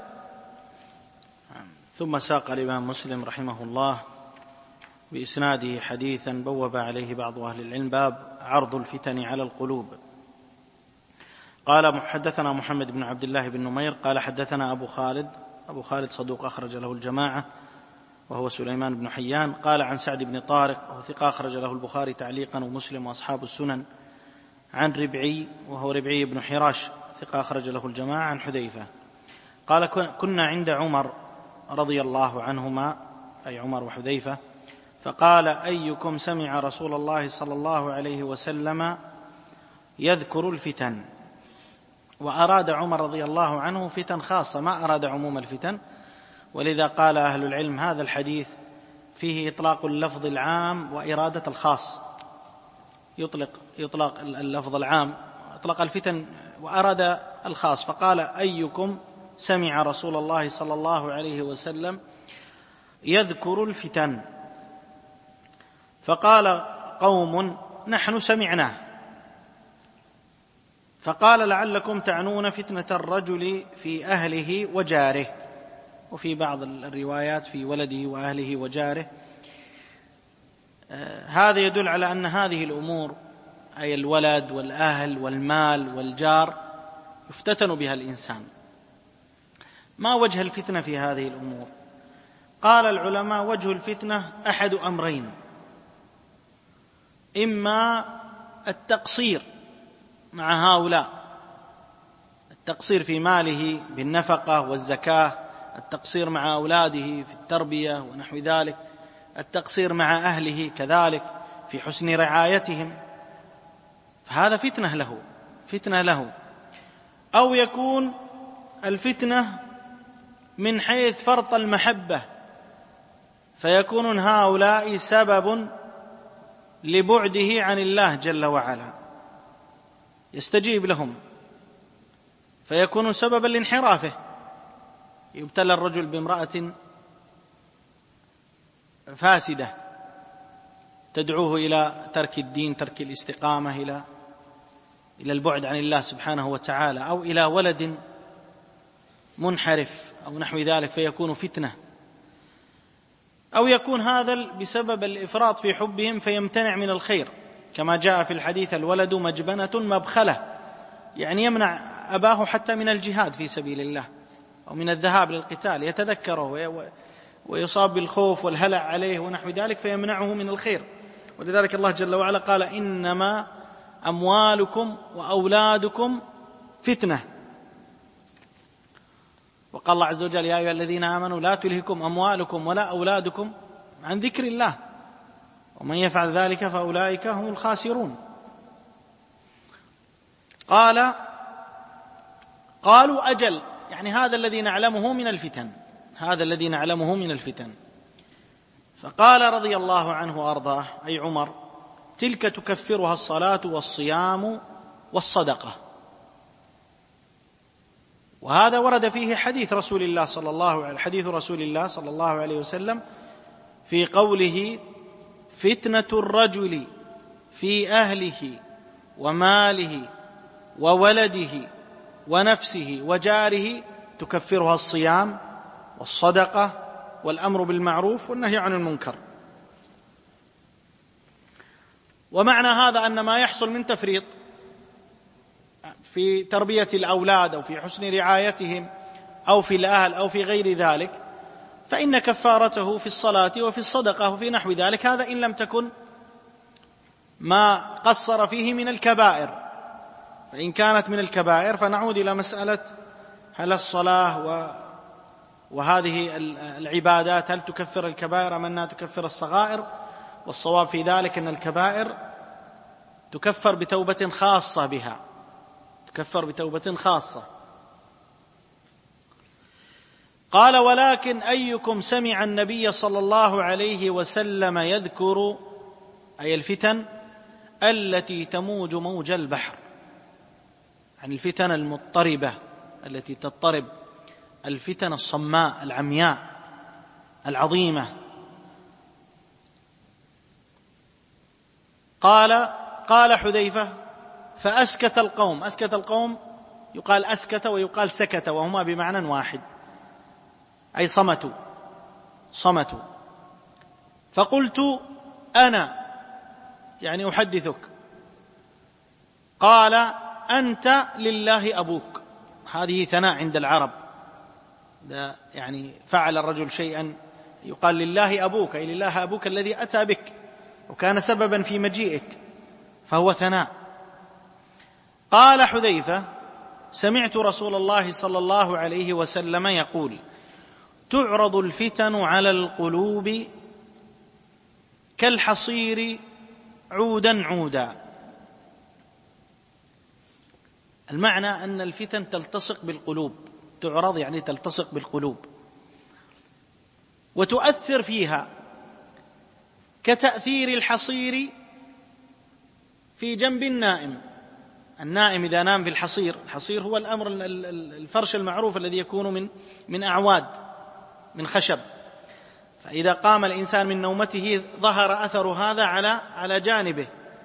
ثم ساق الإمام مسلم رحمه الله بإسناده حديثا بوب عليه بعض أهل العلم: باب عرض الفتن على القلوب. قال: حدثنا محمد بن عبد الله بن نمير قال حدثنا أبو خالد أبو خالد صدوق أخرج له الجماعة وهو سليمان بن حيان. قال: عن سعد بن طارق وهو ثقة أخرج له البخاري تعليقا ومسلم وأصحاب السنن. عن ربعي وهو ربعي بن حراش ثقة أخرج له الجماعة. عن حذيفة قال: كنا عند عمر رضي الله عنهما، أي عمر وحذيفة، فقال: أيكم سمع رسول الله صلى الله عليه وسلم يذكر الفتن؟ وأراد عمر رضي الله عنه فتن خاصة، ما أراد عموم الفتن، ولذا قال أهل العلم هذا الحديث فيه إطلاق اللفظ العام وإرادة الخاص. يطلق يطلق اللفظ العام أطلق الفتن وأراد الخاص، فقال: أيكم سمع رسول الله صلى الله عليه وسلم يذكر الفتن؟ فقال قوم: نحن سمعناه. فقال: لعلكم تعنون فتنة الرجل في أهله وجاره، وفي بعض الروايات في ولده وأهله وجاره. آه هذا يدل على أن هذه الأمور، أي الولد والأهل والمال والجار، يفتتن بها الإنسان. ما وجه الفتنة في هذه الأمور؟ قال العلماء: وجه الفتنة أحد أمرين: إما التقصير مع هؤلاء، التقصير في ماله بالنفقة والزكاة، التقصير مع أولاده في التربية ونحو ذلك، التقصير مع أهله كذلك في حسن رعايتهم، فهذا فتنة له فتنة له أو يكون الفتنة من حيث فرط المحبة، فيكون هؤلاء سبب لبعده عن الله جل وعلا، يستجيب لهم فيكون سببا لانحرافه. يبتلى الرجل بامرأة فاسدة تدعوه إلى ترك الدين، ترك الاستقامة، إلى إلى البعد عن الله سبحانه وتعالى، أو إلى ولد منحرف أو نحو ذلك فيكون فتنة، أو يكون هذا بسبب الإفراط في حبهم فيمتنع من الخير، كما جاء في الحديث: الولد مجبنة مبخلة، يعني يمنع أباه حتى من الجهاد في سبيل الله أو من الذهاب للقتال، يتذكره ويصاب بالخوف والهلع عليه ونحو ذلك فيمنعه من الخير. ولذلك الله جل وعلا قال: إنما أموالكم وأولادكم فتنة. وقال الله عز وجل: يا أيها الذين آمنوا لا تلهكم أموالكم ولا أولادكم عن ذكر الله ومن يفعل ذلك فأولئك هم الخاسرون. قال قالوا أجل، يعني هذا الذي نعلمه من الفتن، هذا الذي نعلمه من الفتن. فقال رضي الله عنه وأرضاه، أي عمر: تلك تكفرها الصلاة والصيام والصدقة. وهذا ورد فيه حديث رسول الله صلى الله عليه حديث رسول الله صلى الله عليه وسلم في قوله: فتنة الرجل في أهله وماله وولده ونفسه وجاره تكفرها الصيام والصدقة والأمر بالمعروف والنهي عن المنكر. ومعنى هذا أن ما يحصل من تفريط في تربية الأولاد أو في حسن رعايتهم أو في الأهل أو في غير ذلك فإن كفارته في الصلاة وفي الصدقة وفي نحو ذلك، هذا إن لم تكن ما قصر فيه من الكبائر. فإن كانت من الكبائر فنعود إلى مسألة هل الصلاة وهذه العبادات هل تكفر الكبائر أم أنها تكفر الصغائر؟ والصواب في ذلك أن الكبائر تكفر بتوبة خاصة بها، تكفر بتوبة خاصة. قال: ولكن أيكم سمع النبي صلى الله عليه وسلم يذكر أي الفتن التي تموج موج البحر، عن الفتن المضطربة التي تضطرب، الفتن الصماء العمياء العظيمة. قال قال حذيفة: فأسكت القوم. أسكت القوم يقال أسكت ويقال سكت، وهما بمعنى واحد، أي صمتوا صمتوا. فقلت: أنا يعني أحدثك. قال: أنت لله أبوك. هذه ثناء عند العرب، يعني فعل الرجل شيئا يقال لله أبوك، أي لله أبوك الذي أتى بك وكان سببا في مجيئك، فهو ثناء. قال حذيفة: سمعت رسول الله صلى الله عليه وسلم يقول: تعرض الفتن على القلوب كالحصير عودا عودا. المعنى أن الفتن تلتصق بالقلوب، تعرض يعني تلتصق بالقلوب وتؤثر فيها كتأثير الحصير في جنب النائم. النائم إذا نام في الحصير، الحصير هو الأمر الفرش المعروف الذي يكون من من أعواد من خشب، فإذا قام الإنسان من نومته ظهر أثر هذا على على جانبه.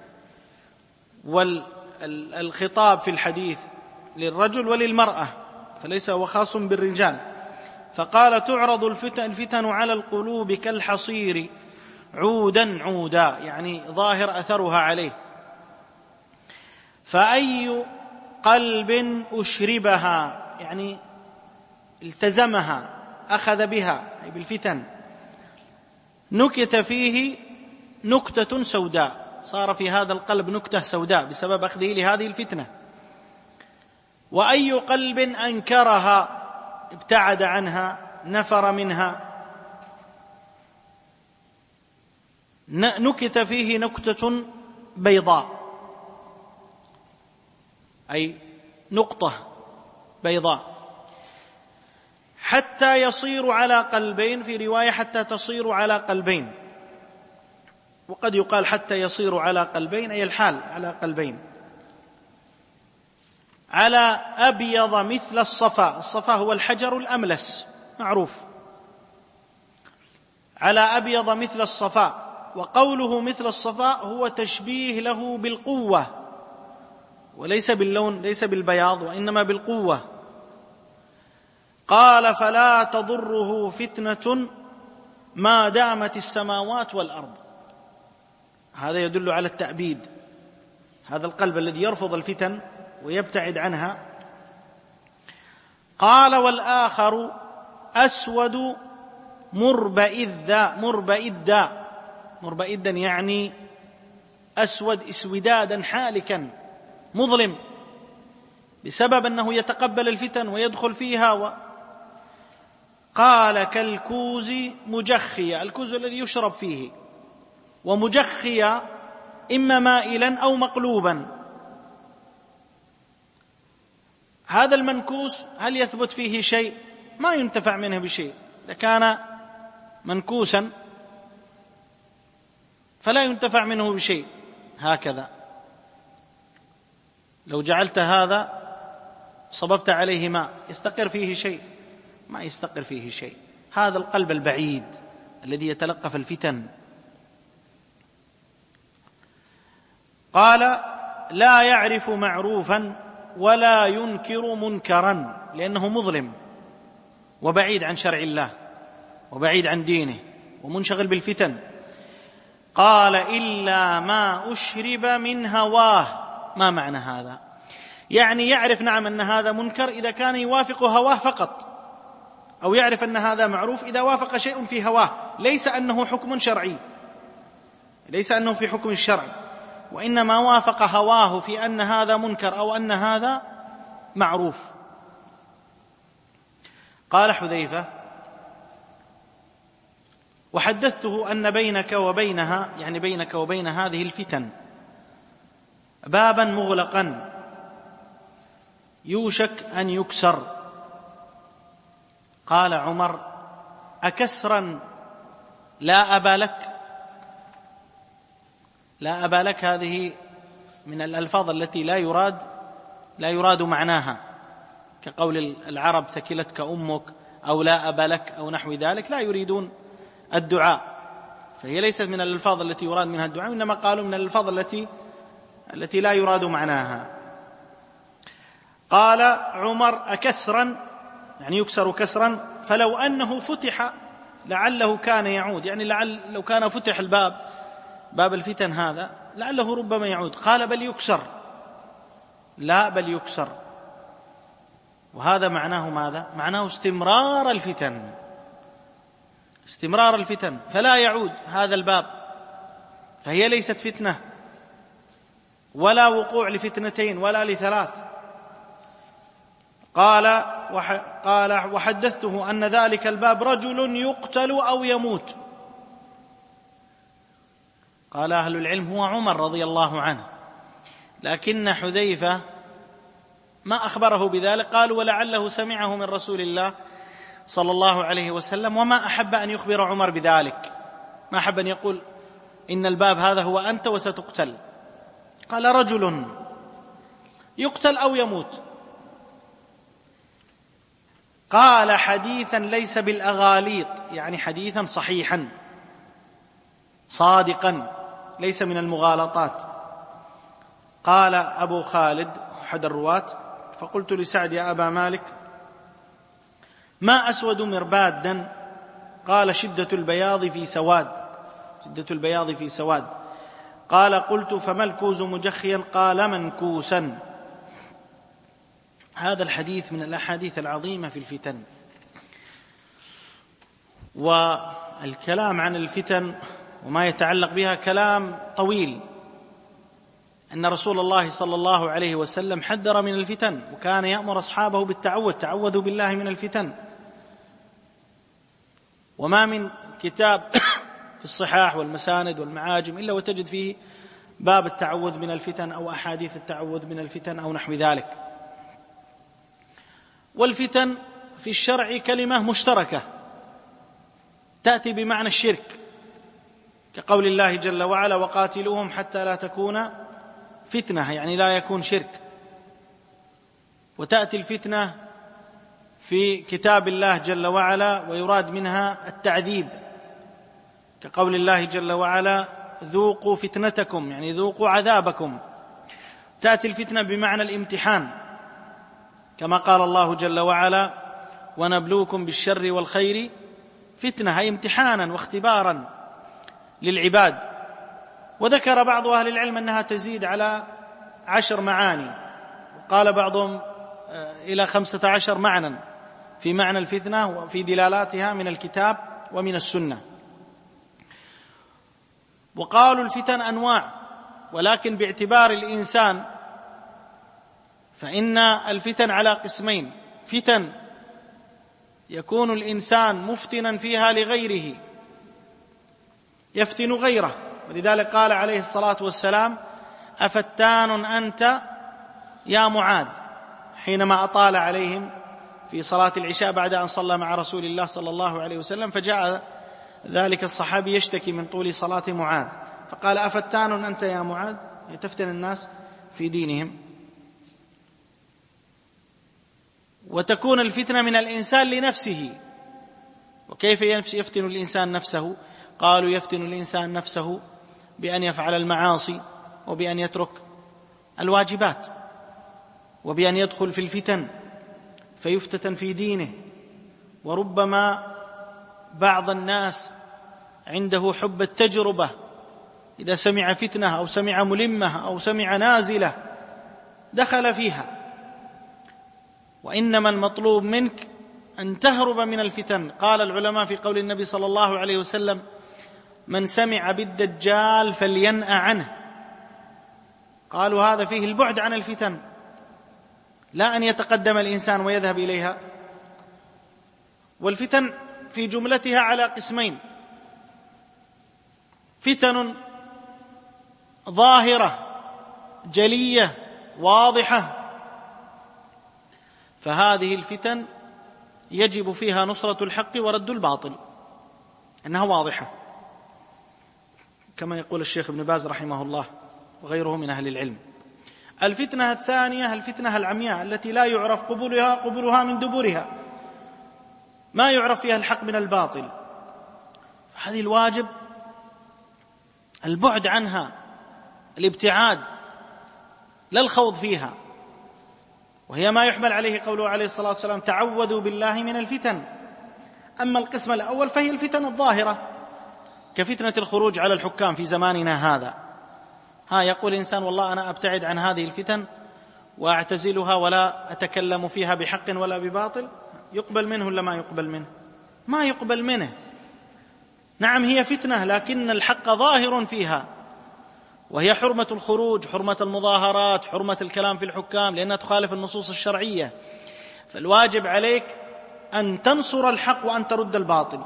والخطاب في الحديث للرجل وللمرأة، فليس هو خاص بالرجال. فقال: تعرض الفتن, الفتن على القلوب كالحصير عودا عودا، يعني ظاهر أثرها عليه. فأي قلب أشربها يعني التزمها أخذ بها أي بالفتن، نكت فيه نكتة سوداء، صار في هذا القلب نكتة سوداء بسبب أخذه لهذه الفتنة. وأي قلب أنكرها ابتعد عنها نفر منها، نكت فيه نكتة بيضاء أي نقطة بيضاء، حتى يصير على قلبين، في رواية حتى تصير على قلبين، وقد يقال حتى يصير على قلبين أي الحال على قلبين. على أبيض مثل الصفا، الصفا هو الحجر الأملس معروف، على أبيض مثل الصفا. وقوله مثل الصفا هو تشبيه له بالقوة، وليس باللون، ليس بالبياض، وإنما بالقوة. قال: فلا تضره فتنة ما دامت السماوات والأرض. هذا يدل على التأبيد، هذا القلب الذي يرفض الفتن ويبتعد عنها. قال: والآخر أسود مربئذا، مربئذا مربئذا يعني أسود اسودادا حالكا مظلم، بسبب أنه يتقبل الفتن ويدخل فيها. و قال: كالكوز مجخيا، الكوز الذي يشرب فيه، ومجخيا إما مائلا أو مقلوبا. هذا المنكوس هل يثبت فيه شيء؟ ما ينتفع منه بشيء. إذا كان منكوسا فلا ينتفع منه بشيء. هكذا لو جعلت هذا صببت عليه ماء يستقر فيه شيء؟ ما يستقر فيه شيء. هذا القلب البعيد الذي يتلقف الفتن. قال: لا يعرف معروفا ولا ينكر منكرا، لأنه مظلم وبعيد عن شرع الله وبعيد عن دينه ومنشغل بالفتن. قال إلا ما أشرب من هواه. ما معنى هذا؟ يعني يعرف نعم أن هذا منكر إذا كان يوافق هواه فقط، أو يعرف أن هذا معروف إذا وافق شيء في هواه، ليس أنه حكم شرعي، ليس أنه في حكم الشرع، وإنما وافق هواه في أن هذا منكر أو أن هذا معروف. قال حذيفة: وحدثته أن بينك وبينها، يعني بينك وبين هذه الفتن، بابا مغلقا يوشك أن يكسر. قال عمر: أكسرا لا أبا لك؟ لا أبا لك هذه من الألفاظ التي لا يراد لا يراد معناها، كقول العرب ثكلتك أمك أو لا أبا لك أو نحو ذلك، لا يريدون الدعاء، فهي ليست من الألفاظ التي يراد منها الدعاء، إنما قالوا من الألفاظ التي التي لا يراد معناها. قال عمر: أكسرا، يعني يكسر كسرا، فلو أنه فتح لعله كان يعود، يعني لعل لو كان فتح الباب، باب الفتن هذا، لعله ربما يعود. قال: بل يكسر. لا، بل يكسر. وهذا معناه ماذا؟ معناه استمرار الفتن، استمرار الفتن، فلا يعود هذا الباب، فهي ليست فتنة ولا وقوع لفتنتين ولا لثلاث. قال قال وحدثته أن ذلك الباب رجل يقتل أو يموت. قال أهل العلم: هو عمر رضي الله عنه، لكن حذيفة ما أخبره بذلك. قالوا: ولعله سمعه من رسول الله صلى الله عليه وسلم، وما أحب أن يخبر عمر بذلك، ما أحب أن يقول إن الباب هذا هو أنت وستقتل. قال: رجل يقتل أو يموت. قال: حديثا ليس بالأغاليط، يعني حديثا صحيحا صادقا ليس من المغالطات. قال أبو خالد أحد الرواة: فقلت لسعد: يا أبا مالك، ما أسود مربادا؟ قال: شدة البياض في سواد، شدة البياض في سواد. قال: قلت: فما الكوز مجخيا؟ قال: منكوسا. هذا الحديث من الأحاديث العظيمة في الفتن. والكلام عن الفتن وما يتعلق بها كلام طويل، أن رسول الله صلى الله عليه وسلم حذر من الفتن، وكان يأمر أصحابه بالتعوذ: تعوذوا بالله من الفتن. وما من كتاب في الصحاح والمساند والمعاجم إلا وتجد فيه باب التعوذ من الفتن أو أحاديث التعوذ من الفتن أو نحو ذلك. والفتن في الشرع كلمة مشتركة تأتي بمعنى الشرك، كقول الله جل وعلا: وقاتلوهم حتى لا تكون فتنة، يعني لا يكون شرك. وتأتي الفتنة في كتاب الله جل وعلا ويراد منها التعذيب، كقول الله جل وعلا: ذوقوا فتنتكم، يعني ذوقوا عذابكم. تأتي الفتنة بمعنى الامتحان، كما قال الله جل وعلا: ونبلوكم بالشر والخير فتنة، هي امتحانا واختبارا للعباد. وذكر بعض أهل العلم أنها تزيد على عشر معاني، وقال بعضهم إلى خمسة عشر معنى في معنى الفتنة وفي دلالاتها من الكتاب ومن السنة. وقالوا الفتن أنواع، ولكن باعتبار الإنسان فإن الفتن على قسمين: فتن يكون الإنسان مفتنا فيها لغيره، يفتن غيره، ولذلك قال عليه الصلاة والسلام: أفتان أنت يا معاذ، حينما أطال عليهم في صلاة العشاء بعد أن صلى مع رسول الله صلى الله عليه وسلم، فجاء ذلك الصحابي يشتكي من طول صلاة معاذ، فقال: أفتان أنت يا معاذ، تفتن الناس في دينهم. وتكون الفتنة من الإنسان لنفسه. وكيف يفتن الإنسان نفسه؟ قالوا: يفتن الإنسان نفسه بأن يفعل المعاصي وبأن يترك الواجبات، وبأن يدخل في الفتن فيفتتن في دينه. وربما بعض الناس عنده حب التجربة، إذا سمع فتنة أو سمع ملمة أو سمع نازلة دخل فيها. وإنما المطلوب منك أن تهرب من الفتن. قال العلماء في قول النبي صلى الله عليه وسلم: من سمع بالدجال فلينأ عنه. قالوا هذا فيه البعد عن الفتن، لا أن يتقدم الإنسان ويذهب إليها. والفتن في جملتها على قسمين: فتن ظاهرة جلية واضحة، فهذه الفتن يجب فيها نصرة الحق ورد الباطل، إنها واضحة، كما يقول الشيخ ابن باز رحمه الله وغيره من أهل العلم. الفتنة الثانية الفتنة العمياء التي لا يعرف قبولها قبولها من دبرها، ما يعرف فيها الحق من الباطل. هذه الواجب البعد عنها، الابتعاد، لا الخوض فيها، وهي ما يحمل عليه قوله عليه الصلاة والسلام: تعوذوا بالله من الفتن. أما القسم الأول فهي الفتن الظاهرة، كفتنة الخروج على الحكام في زماننا هذا. ها يقول الإنسان: والله أنا أبتعد عن هذه الفتن وأعتزلها ولا أتكلم فيها بحق ولا بباطل، يقبل منه ولا ما يقبل منه؟ ما يقبل منه. نعم هي فتنة، لكن الحق ظاهر فيها، وهي حرمة الخروج، حرمة المظاهرات، حرمة الكلام في الحكام، لأنها تخالف النصوص الشرعية. فالواجب عليك أن تنصر الحق وأن ترد الباطل،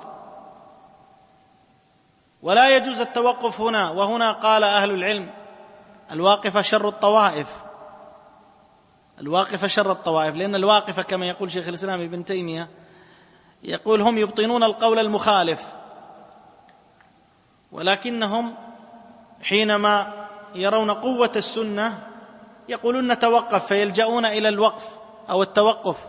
ولا يجوز التوقف هنا. وهنا قال أهل العلم: الواقفة شر الطوائف، الواقفة شر الطوائف، لأن الواقفة كما يقول شيخ الإسلام ابن تيمية، يقول هم يبطنون القول المخالف، ولكنهم حينما يرون قوة السنة يقولون نتوقف، فيلجؤون إلى الوقف أو التوقف.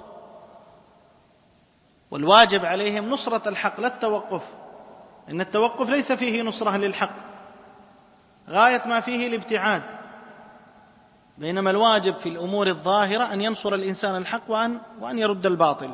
والواجب عليهم نصرة الحق لا التوقف، إن التوقف ليس فيه نصرة للحق، غاية ما فيه الابتعاد. بينما الواجب في الأمور الظاهرة أن ينصر الإنسان الحق وأن, وأن يرد الباطل.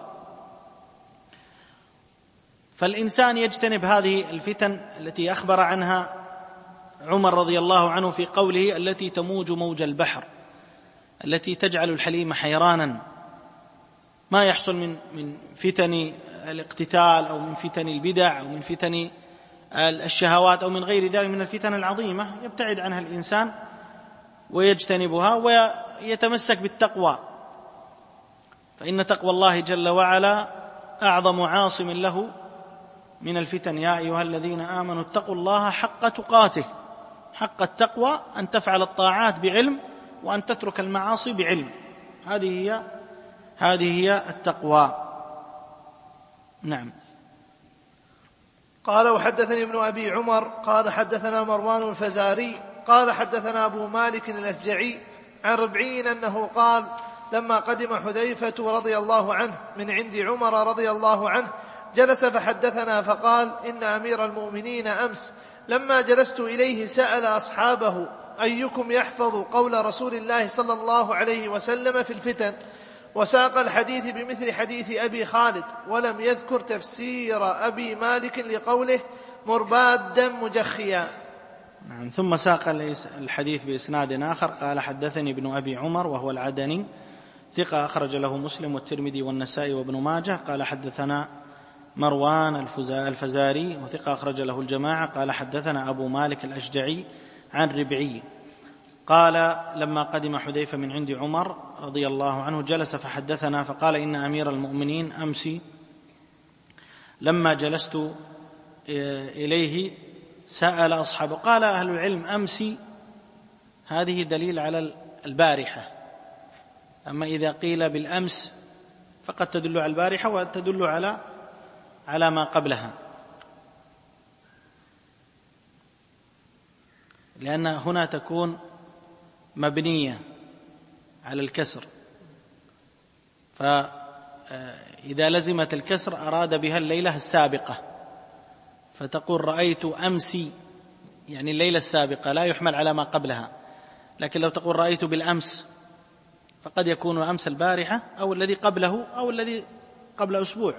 فالإنسان يجتنب هذه الفتن التي أخبر عنها عمر رضي الله عنه في قوله: التي تموج موج البحر، التي تجعل الحليم حيرانا. ما يحصل من من فتن الاقتتال أو من فتن البدع أو من فتن الشهوات أو من غير ذلك من الفتن العظيمة، يبتعد عنها الإنسان ويجتنبها ويتمسك بالتقوى، فإن تقوى الله جل وعلا أعظم عاصم له من الفتن. يا أيها الذين آمنوا اتقوا الله حق تقاته. حق التقوى أن تفعل الطاعات بعلم وأن تترك المعاصي بعلم، هذه هي هذه هي التقوى. نعم. قال: وحدثني ابن أبي عمر قال حدثنا مروان الفزاري قال حدثنا أبو مالك الأشجعي عن ربعي أنه قال: لما قدم حذيفة رضي الله عنه من عند عمر رضي الله عنه جلس فحدثنا فقال: إن أمير المؤمنين أمس لما جلست إليه سأل أصحابه: أيكم يحفظ قول رسول الله صلى الله عليه وسلم في الفتن؟ وساق الحديث بمثل حديث أبي خالد، ولم يذكر تفسير أبي مالك لقوله مربادا مجخيا. نعم. ثم ساق الحديث بإسناد آخر قال: حدثني ابن أبي عمر وهو العدني ثقة أخرج له مسلم والترمذي والنسائي وابن ماجه. قال: حدثنا مروان الفزاري وثقة أخرج له الجماعة. قال: حدثنا أبو مالك الأشجعي عن ربعي قال: لما قدم حذيفة من عند عمر رضي الله عنه جلس فحدثنا فقال: إن أمير المؤمنين أمس لما جلست إليه سأل أصحابه. قال أهل العلم: أمس هذه دليل على البارحة، أما إذا قيل بالأمس فقد تدل على البارحة وتدل على على ما قبلها، لأن هنا تكون مبنية على الكسر، فإذا لزمت الكسر أراد بها الليلة السابقة، فتقول: رأيت أمسي، يعني الليلة السابقة، لا يحمل على ما قبلها. لكن لو تقول رأيت بالأمس فقد يكون أمس البارحة أو الذي قبله أو الذي قبل أسبوع.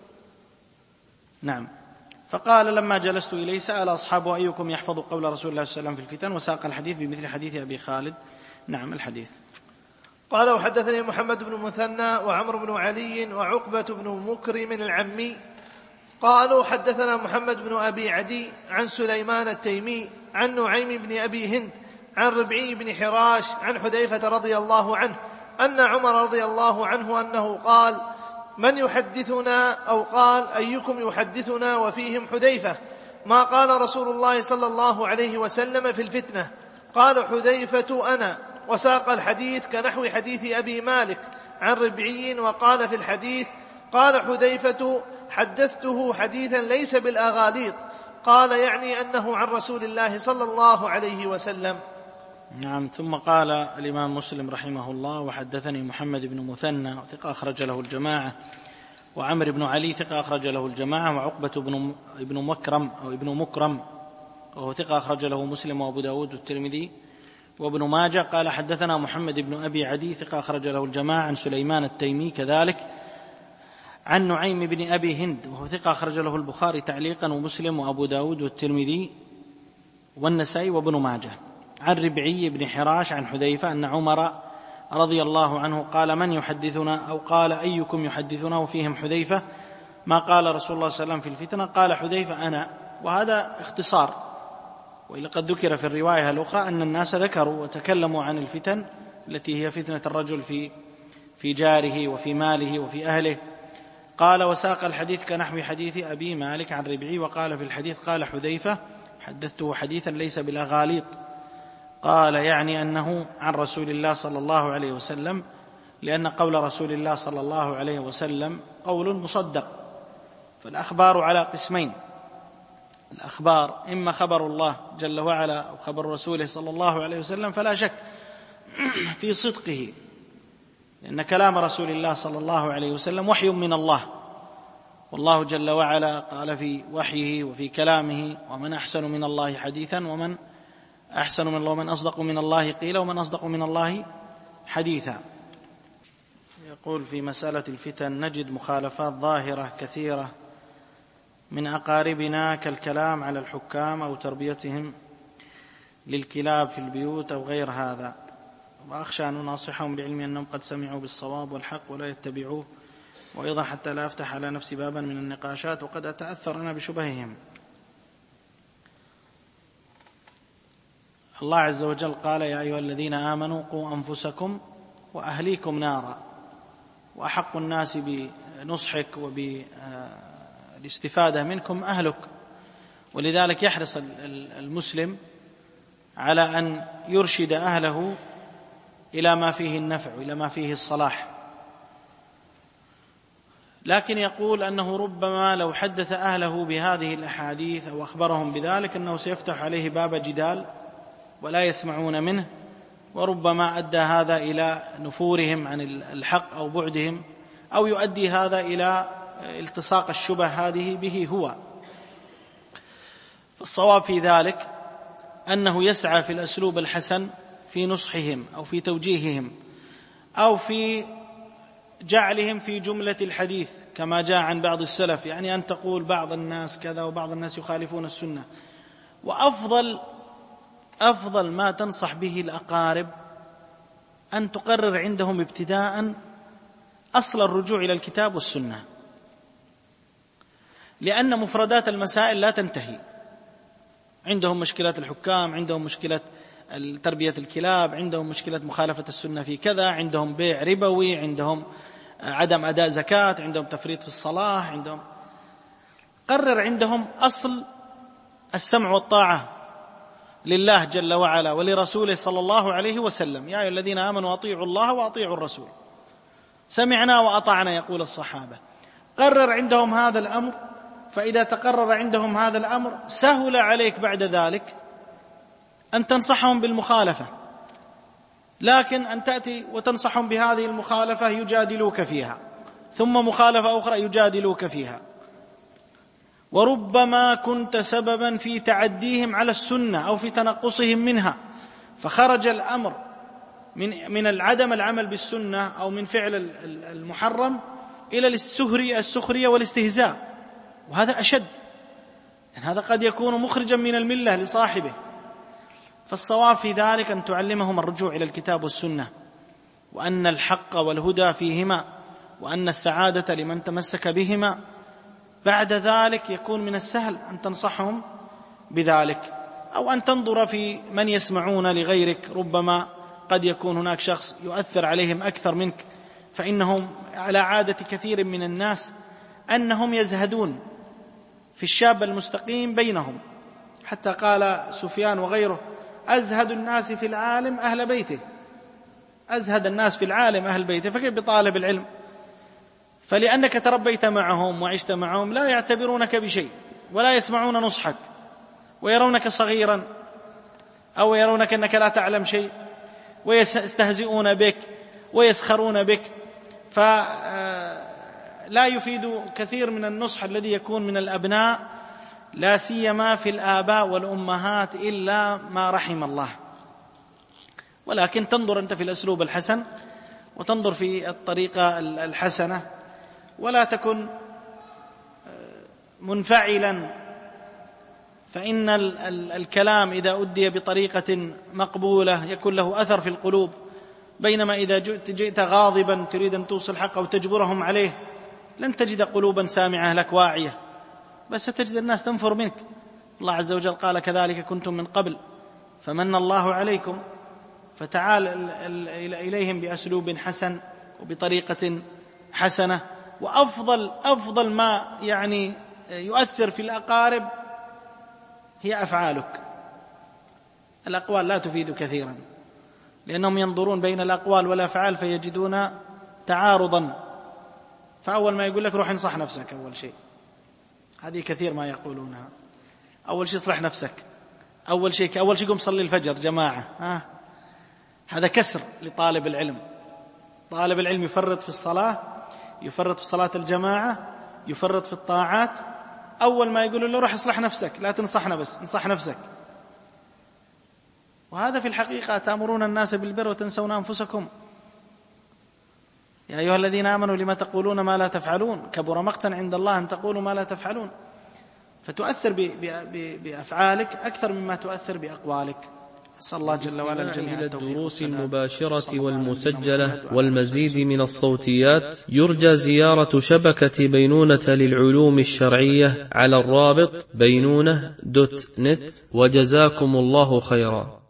نعم. فقال لما جلست إليه سأل أصحابه أيكم يحفظ قول رسول الله صلى الله عليه وسلم في الفتن، وساق الحديث بمثل حديث أبي خالد. نعم. الحديث. قال وحدثني محمد بن مثنى وعمر بن علي وعقبة بن مكرم العمي قالوا حدثنا محمد بن أبي عدي عن سليمان التيمي عن نعيم بن أبي هند عن ربعي بن حراش عن حذيفة رضي الله عنه أن عمر رضي الله عنه أنه قال من يحدثنا أو قال أيكم يحدثنا وفيهم حذيفة ما قال رسول الله صلى الله عليه وسلم في الفتنة؟ قال حذيفة أنا، وساق الحديث كنحو حديث أبي مالك عن ربعي وقال في الحديث قال حذيفة حدثته حديثا ليس بالأغاليط، قال يعني أنه عن رسول الله صلى الله عليه وسلم. نعم. ثم قال الإمام مسلم رحمه الله وحدثني محمد بن مثنى ثقة أخرج له الجماعة، وعمر بن علي ثقة أخرج له الجماعة، وعقبة بن ابن مكرم أو ابن مكرم وهو ثقة أخرج له مسلم وأبو داود والترمذي وابن ماجه. قال حدثنا محمد بن أبي عدي ثقة أخرج له الجماعة عن سليمان التيمي كذلك عن نعيم بن أبي هند وهو ثقة أخرج له البخاري تعليقا ومسلم وأبو داود والترمذي والنسائي وابن ماجه عن ربعي بن حراش عن حذيفة أن عمر رضي الله عنه قال من يحدثنا أو قال أيكم يحدثنا وفيهم حذيفة ما قال رسول الله صلى الله عليه وسلم في الفتنة؟ قال حذيفة أنا. وهذا اختصار، وإلا قد ذكر في الرواية الأخرى أن الناس ذكروا وتكلموا عن الفتن التي هي فتنة الرجل في في جاره وفي ماله وفي أهله. قال وساق الحديث كنحو حديث أبي مالك عن ربعي وقال في الحديث قال حذيفة حدثته حديثا ليس بالأغاليط، قال يعني أنه عن رسول الله صلى الله عليه وسلم، لأن قول رسول الله صلى الله عليه وسلم قول مصدق. فالأخبار على قسمين: الأخبار إما خبر الله جل وعلا أو خبر رسوله صلى الله عليه وسلم فلا شك في صدقه، لأن كلام رسول الله صلى الله عليه وسلم وحي من الله، والله جل وعلا قال في وحيه وفي كلامه ومن أحسن من الله حديثا ومن أحسن من الله ومن أصدق من الله قيلا ومن أصدق من الله حديثا. يقول في مسألة الفتن نجد مخالفات ظاهرة كثيرة من أقاربنا كالكلام على الحكام أو تربيتهم للكلاب في البيوت أو غير هذا، وأخشى أن أناصحهم بعلمي أنهم قد سمعوا بالصواب والحق ولا يتبعوه، وأيضا حتى لا أفتح على نفسي بابا من النقاشات وقد أتأثر أنا بشبههم. الله عز وجل قال يا أيها الذين آمنوا قوا أنفسكم وأهليكم نارا، وأحق الناس بنصحك وبالاستفادة منكم أهلك، ولذلك يحرص المسلم على أن يرشد أهله إلى ما فيه النفع وإلى ما فيه الصلاح. لكن يقول أنه ربما لو حدث أهله بهذه الأحاديث أو أخبرهم بذلك أنه سيفتح عليه باب جدال ولا يسمعون منه، وربما أدى هذا إلى نفورهم عن الحق أو بعدهم، أو يؤدي هذا إلى التصاق الشبه هذه به هو. فالصواب في ذلك أنه يسعى في الأسلوب الحسن في نصحهم أو في توجيههم أو في جعلهم في جملة الحديث كما جاء عن بعض السلف، يعني أن تقول بعض الناس كذا وبعض الناس يخالفون السنة. وأفضل أفضل ما تنصح به الأقارب أن تقرر عندهم ابتداء أصل الرجوع إلى الكتاب والسنة، لأن مفردات المسائل لا تنتهي. عندهم مشكلة الحكام، عندهم مشكلة تربية الكلاب، عندهم مشكلة مخالفة السنة في كذا، عندهم بيع ربوي، عندهم عدم أداء زكاة، عندهم تفريط في الصلاة، عندهم قرر عندهم أصل السمع والطاعة لله جل وعلا ولرسوله صلى الله عليه وسلم. يا أيها الذين آمنوا أطيعوا الله وأطيعوا الرسول، سمعنا وأطعنا يقول الصحابة. قرر عندهم هذا الأمر، فإذا تقرر عندهم هذا الأمر سهل عليك بعد ذلك أن تنصحهم بالمخالفة. لكن أن تأتي وتنصحهم بهذه المخالفة يجادلوك فيها، ثم مخالفة أخرى يجادلوك فيها، وربما كنت سببا في تعديهم على السنة أو في تنقصهم منها، فخرج الأمر من من العدم العمل بالسنة أو من فعل المحرم إلى السخرية السخرية والاستهزاء، وهذا أشد، يعني هذا قد يكون مخرجا من الملة لصاحبه. فالصواب في ذلك أن تعلمهم الرجوع إلى الكتاب والسنة، وأن الحق والهدى فيهما، وأن السعادة لمن تمسك بهما. بعد ذلك يكون من السهل أن تنصحهم بذلك، أو أن تنظر في من يسمعون لغيرك، ربما قد يكون هناك شخص يؤثر عليهم أكثر منك، فإنهم على عادة كثير من الناس أنهم يزهدون في الشاب المستقيم بينهم، حتى قال سفيان وغيره: أزهد الناس في العالم أهل بيته. أزهد الناس في العالم أهل بيته، فكيف بطالب العلم؟ فلأنك تربيت معهم وعشت معهم لا يعتبرونك بشيء، ولا يسمعون نصحك، ويرونك صغيرا، أو يرونك أنك لا تعلم شيء، ويستهزئون بك ويسخرون بك، فلا يفيد كثير من النصح الذي يكون من الأبناء، لا سيما في الآباء والأمهات، إلا ما رحم الله. ولكن تنظر أنت في الأسلوب الحسن، وتنظر في الطريقة الحسنة، ولا تكن منفعلا، فإن الكلام إذا أدي بطريقة مقبولة يكون له أثر في القلوب، بينما إذا جئت غاضبا تريد أن توصل الحق أو تجبرهم عليه لن تجد قلوبا سامعة لك واعية، بس ستجد الناس تنفر منك. الله عز وجل قال: كذلك كنتم من قبل فمن الله عليكم. فتعال إليهم بأسلوب حسن وبطريقة حسنة. وأفضل أفضل ما يعني يؤثر في الأقارب هي أفعالك. الأقوال لا تفيد كثيرا، لأنهم ينظرون بين الأقوال والأفعال فيجدون تعارضا، فأول ما يقول لك روح انصح نفسك. أول شيء هذه كثير ما يقولونها، أول شيء اصلح نفسك، أول شيء أول شيء قم صلي الفجر جماعة. ها هذا كسر لطالب العلم. طالب العلم يفرط في الصلاة، يفرط في صلاة الجماعة، يفرط في الطاعات. أول ما يقول له روح اصلح نفسك، لا تنصحنا بس انصح نفسك. وهذا في الحقيقة تأمرون الناس بالبر وتنسون أنفسكم. يا أيها الذين آمنوا لما تقولون ما لا تفعلون، كبر مقتا عند الله أن تقولوا ما لا تفعلون. فتؤثر بأفعالك أكثر مما تؤثر بأقوالك. أسأل الله جل وعلا الجميع إلى الدروس المباشرة والمسجلة والمزيد من الصوتيات، يرجى زيارة شبكة بينونة للعلوم الشرعية على الرابط بينونة دوت نت. وجزاكم الله خيرا.